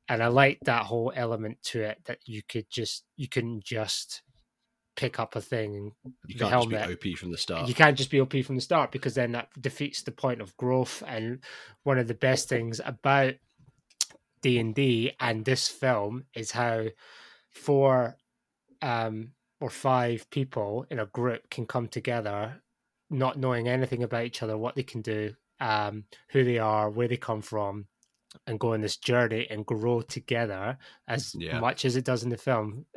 And I like that whole element to it, that you couldn't just pick up a thing,
You
the
can't
helmet.
just be OP from the start.
You can't just be OP from the start, because then that defeats the point of growth. And one of the best things about D&D and this film is how 4 or 5 people in a group can come together, not knowing anything about each other, what they can do, who they are, where they come from, and go on this journey and grow together as much as it does in the film.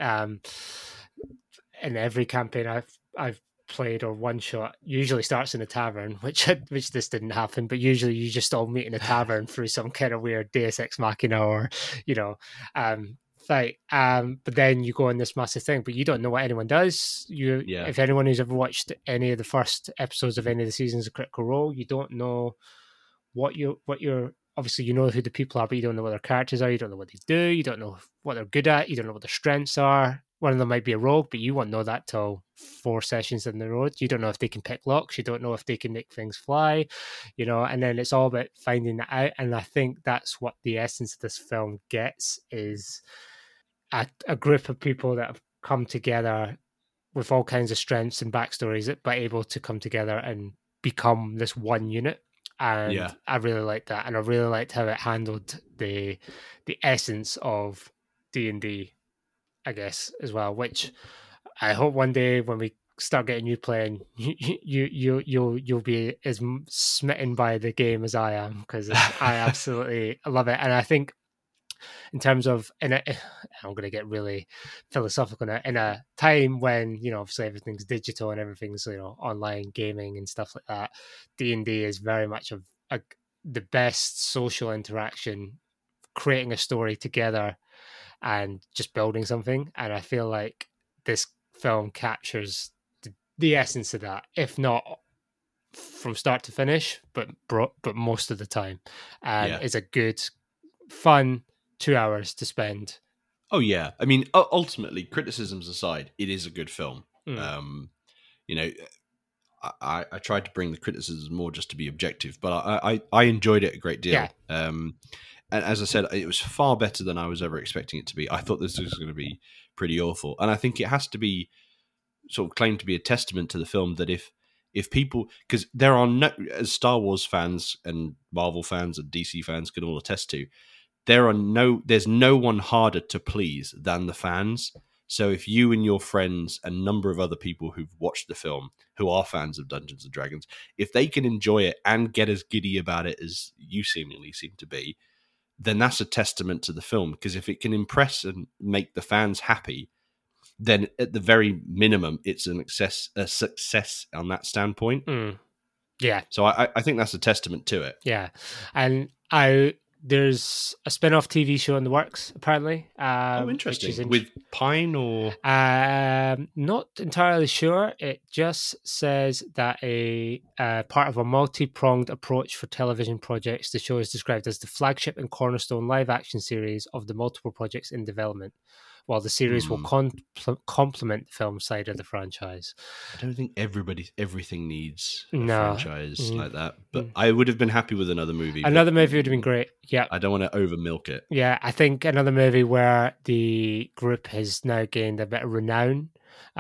In every campaign I've played or one shot usually starts in a tavern, which this didn't happen, but usually you just all meet in a tavern through some kind of weird Deus Ex Machina or fight. But then you go on this massive thing, but you don't know what anyone does. If anyone who's ever watched any of the first episodes of any of the seasons of Critical Role, you don't know what you're obviously, you know who the people are, but you don't know what their characters are. You don't know what they do. You don't know what they're good at. You don't know what their strengths are. One of them might be a rogue, but you won't know that till 4 sessions in the road. You don't know if they can pick locks. You don't know if they can make things fly, and then it's all about finding that out. And I think that's what the essence of this film gets, is a group of people that have come together with all kinds of strengths and backstories, but able to come together and become this one unit. And I really liked that, and I really liked how it handled the essence of D&D, I guess, as well. Which I hope one day when we start getting you playing, you'll be as smitten by the game as I am, because I absolutely love it. And I think, in terms of, I'm going to get really philosophical now, in a time when, obviously everything's digital and everything's, online gaming and stuff like that, D&D is very much the best social interaction, creating a story together and just building something. And I feel like this film captures the essence of that, if not from start to finish, but most of the time. And it's a good, fun 2 hours to spend.
Oh yeah, I mean, ultimately, criticisms aside, it is a good film. I tried to bring the criticisms more just to be objective, but I enjoyed it a great deal. And as I said, it was far better than I was ever expecting it to be. I thought this was going to be pretty awful, and I think it has to be sort of claimed to be a testament to the film that if people, because there are no, as Star Wars fans and Marvel fans and DC fans can all attest to, there's no one harder to please than the fans. So if you and your friends and a number of other people who've watched the film, who are fans of Dungeons and Dragons, if they can enjoy it and get as giddy about it as you seemingly seem to be, then that's a testament to the film. Because if it can impress and make the fans happy, then at the very minimum, it's a success on that standpoint.
Yeah.
So I think that's a testament to it.
Yeah. And there's a spin-off TV show in the works, apparently.
Interesting. With Pine or?
Not entirely sure. It just says that a part of a multi-pronged approach for television projects, the show is described as the flagship and cornerstone live-action series of the multiple projects in development, while the series will complement the film side of the franchise.
I don't think everything needs a franchise like that, but I would have been happy with another movie.
Another movie would have been great, yeah.
I don't want to over milk it.
Yeah, I think another movie where the group has now gained a bit of renown,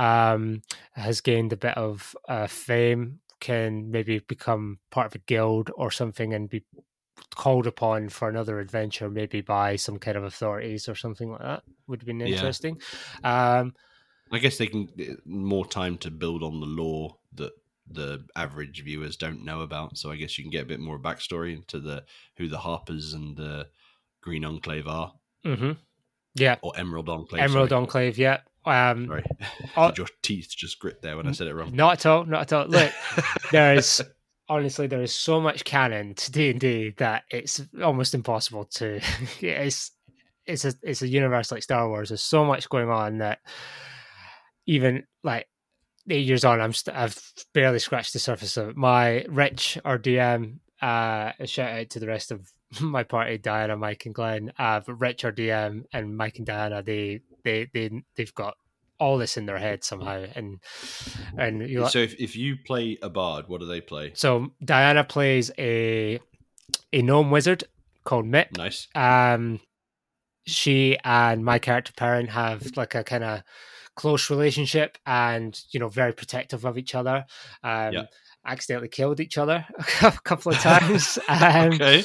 has gained a bit of fame, can maybe become part of a guild or something and be called upon for another adventure, maybe by some kind of authorities or something like that, would have been interesting.
I guess they can more time to build on the lore that the average viewers don't know about. So I guess you can get a bit more backstory into who the Harpers and the Green Enclave are.
Mm-hmm. Yeah,
or Emerald Enclave.
Enclave. Yeah.
Sorry, did your teeth just grit there when I said it wrong?
Not at all. Look, honestly, there is so much canon to D&D that it's almost impossible to. It's a universe like Star Wars. There's so much going on that even like 8 years on, I've barely scratched the surface of it. My Rich, our DM, a shout out to the rest of my party, Diana, Mike, and Glenn. But Rich, our DM, and Mike and Diana, they've got all this in their head somehow. And
so if you play a bard, what do they play?
So Diana plays a gnome wizard called Mitt.
Nice.
she and my character Perrin have like a kind of close relationship, and very protective of each other. Accidentally killed each other a couple of times.
Okay.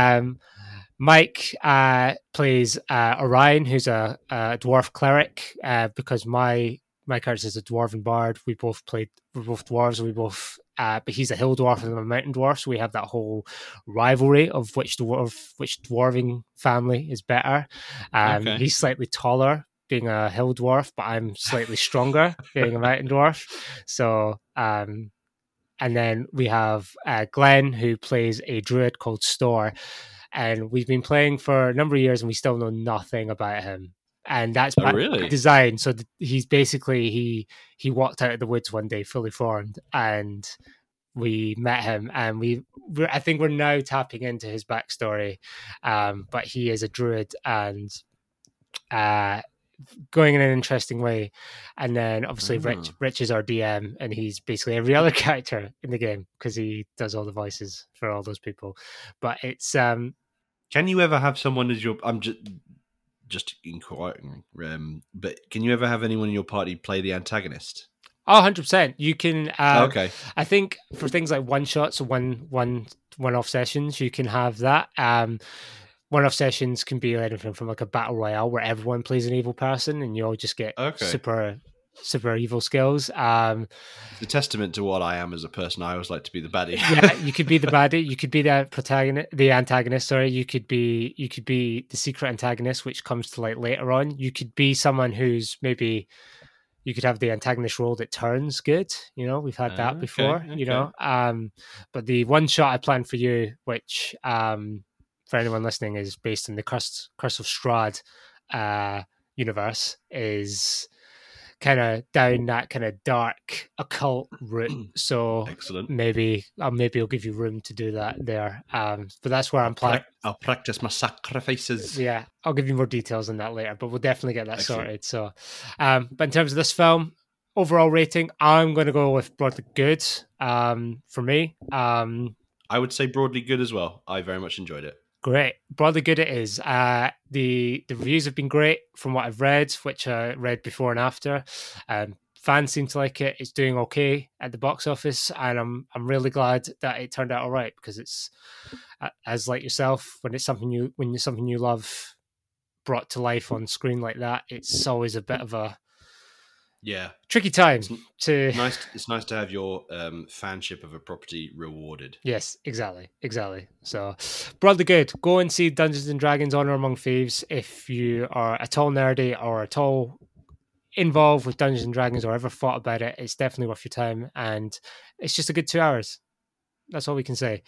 Mike plays Orion, who's a dwarf cleric, because my character is a dwarven bard. We're both dwarves. But he's a hill dwarf and I'm a mountain dwarf, so we have that whole rivalry of which dwarving family is better.
Okay.
He's slightly taller, being a hill dwarf, but I'm slightly stronger, being a mountain dwarf. So, and then we have Glenn, who plays a druid called Store. And we've been playing for a number of years and we still know nothing about him. And that's by design. So he's basically, he walked out of the woods one day fully formed, and we met him, and I think we're now tapping into his backstory. But he is a druid and going in an interesting way. And then obviously Rich is our DM, and he's basically every other character in the game because he does all the voices for all those people. But it's
can you ever have someone as your? I'm just inquiring. But can you ever have anyone in your party play the antagonist?
Oh, 100%. You can.
Okay.
I think for things like one shots or one-off sessions, you can have that. One-off sessions can be anything from like a battle royale where everyone plays an evil person and you all just get super evil skills. It's
a testament to what I am as a person. I always like to be the baddie.
Yeah, you could be the baddie. You could be the protagonist, the antagonist. Sorry, you could be the secret antagonist, which comes to light later on. You could be someone who's maybe. You could have the antagonist role that turns good. We've had that before. Okay. But the one shot I planned for you, which for anyone listening is based in the Curse of Strahd universe, is kind of down that kind of dark occult route. So
excellent.
Maybe I'll give you room to do that there. But that's where I'm planning.
I'll practice my sacrifices.
Yeah, I'll give you more details on that later, but we'll definitely get that sorted. So, but in terms of this film, overall rating, I'm going to go with broadly good. For me,
I would say broadly good as well. I very much enjoyed it.
Great. Broadly good it is. The reviews have been great from what I've read, which I read before and after. Fans seem to like it. It's doing okay at the box office, and I'm really glad that it turned out all right, because it's, as like yourself, when something you love brought to life on screen like that, it's always a bit of a tricky time to.
It's nice to have your fanship of a property rewarded.
Yes, exactly. So, broadly good. Go and see Dungeons and Dragons: Honor Among Thieves if you are at all nerdy or at all involved with Dungeons and Dragons or ever thought about it. It's definitely worth your time, and it's just a good 2 hours. That's all we can say.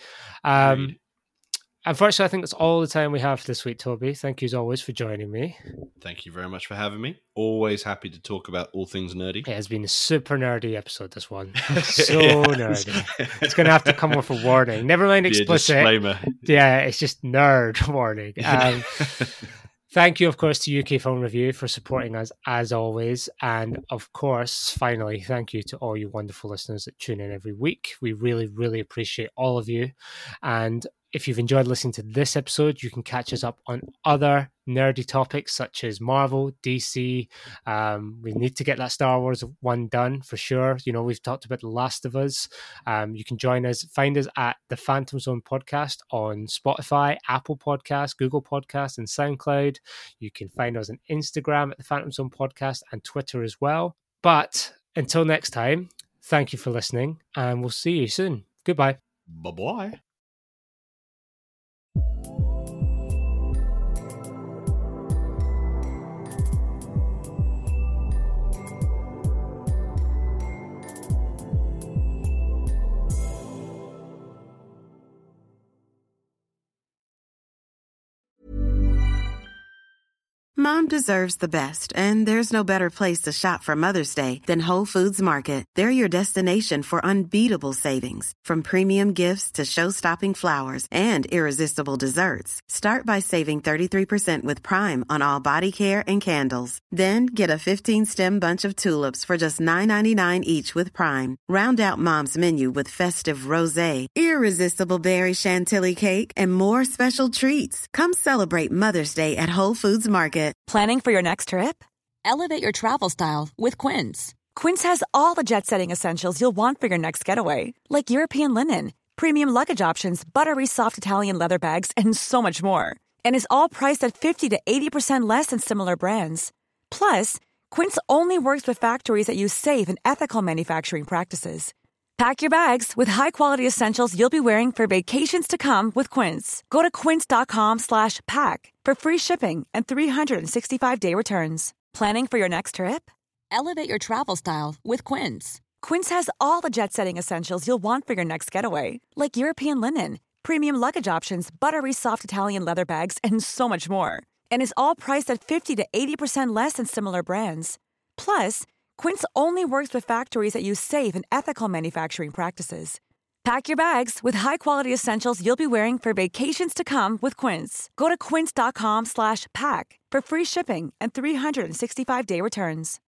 Unfortunately, I think that's all the time we have for this week, Toby. Thank you as always for joining me.
Thank you very much for having me. Always happy to talk about all things nerdy.
It has been a super nerdy episode, this one. So nerdy. It's going to have to come with a warning. Never mind explicit.
Disclaimer.
Yeah, it's just nerd warning. Thank you, of course, to UK Film Review for supporting us as always. And of course, finally, thank you to all you wonderful listeners that tune in every week. We really, really appreciate all of you. And if you've enjoyed listening to this episode, you can catch us up on other nerdy topics such as Marvel, DC. We need to get that Star Wars one done for sure. We've talked about The Last of Us. You can find us at the Phantom Zone Podcast on Spotify, Apple Podcasts, Google Podcasts, and SoundCloud. You can find us on Instagram at the Phantom Zone Podcast and Twitter as well. But until next time, thank you for listening, and we'll see you soon. Goodbye.
Bye-bye.
Mom deserves the best, and there's no better place to shop for Mother's Day than Whole Foods Market. They're your destination for unbeatable savings, from premium gifts to show-stopping flowers and irresistible desserts. Start by saving 33% with Prime on all body care and candles. Then get a 15-stem bunch of tulips for just $9.99 each with Prime. Round out Mom's menu with festive rosé, irresistible berry chantilly cake, and more special treats. Come celebrate Mother's Day at Whole Foods Market.
Planning for your next trip? Elevate your travel style with Quince. Quince has all the jet-setting essentials you'll want for your next getaway, like European linen, premium luggage options, buttery soft Italian leather bags, and so much more. And is all priced at 50 to 80% less than similar brands. Plus, Quince only works with factories that use safe and ethical manufacturing practices. Pack your bags with high-quality essentials you'll be wearing for vacations to come with Quince. Go to quince.com/pack for free shipping and 365-day returns. Planning for your next trip? Elevate your travel style with Quince. Quince has all the jet-setting essentials you'll want for your next getaway, like European linen, premium luggage options, buttery soft Italian leather bags, and so much more. And is all priced at 50 to 80% less than similar brands. Plus, Quince only works with factories that use safe and ethical manufacturing practices. Pack your bags with high-quality essentials you'll be wearing for vacations to come with Quince. Go to quince.com/pack for free shipping and 365-day returns.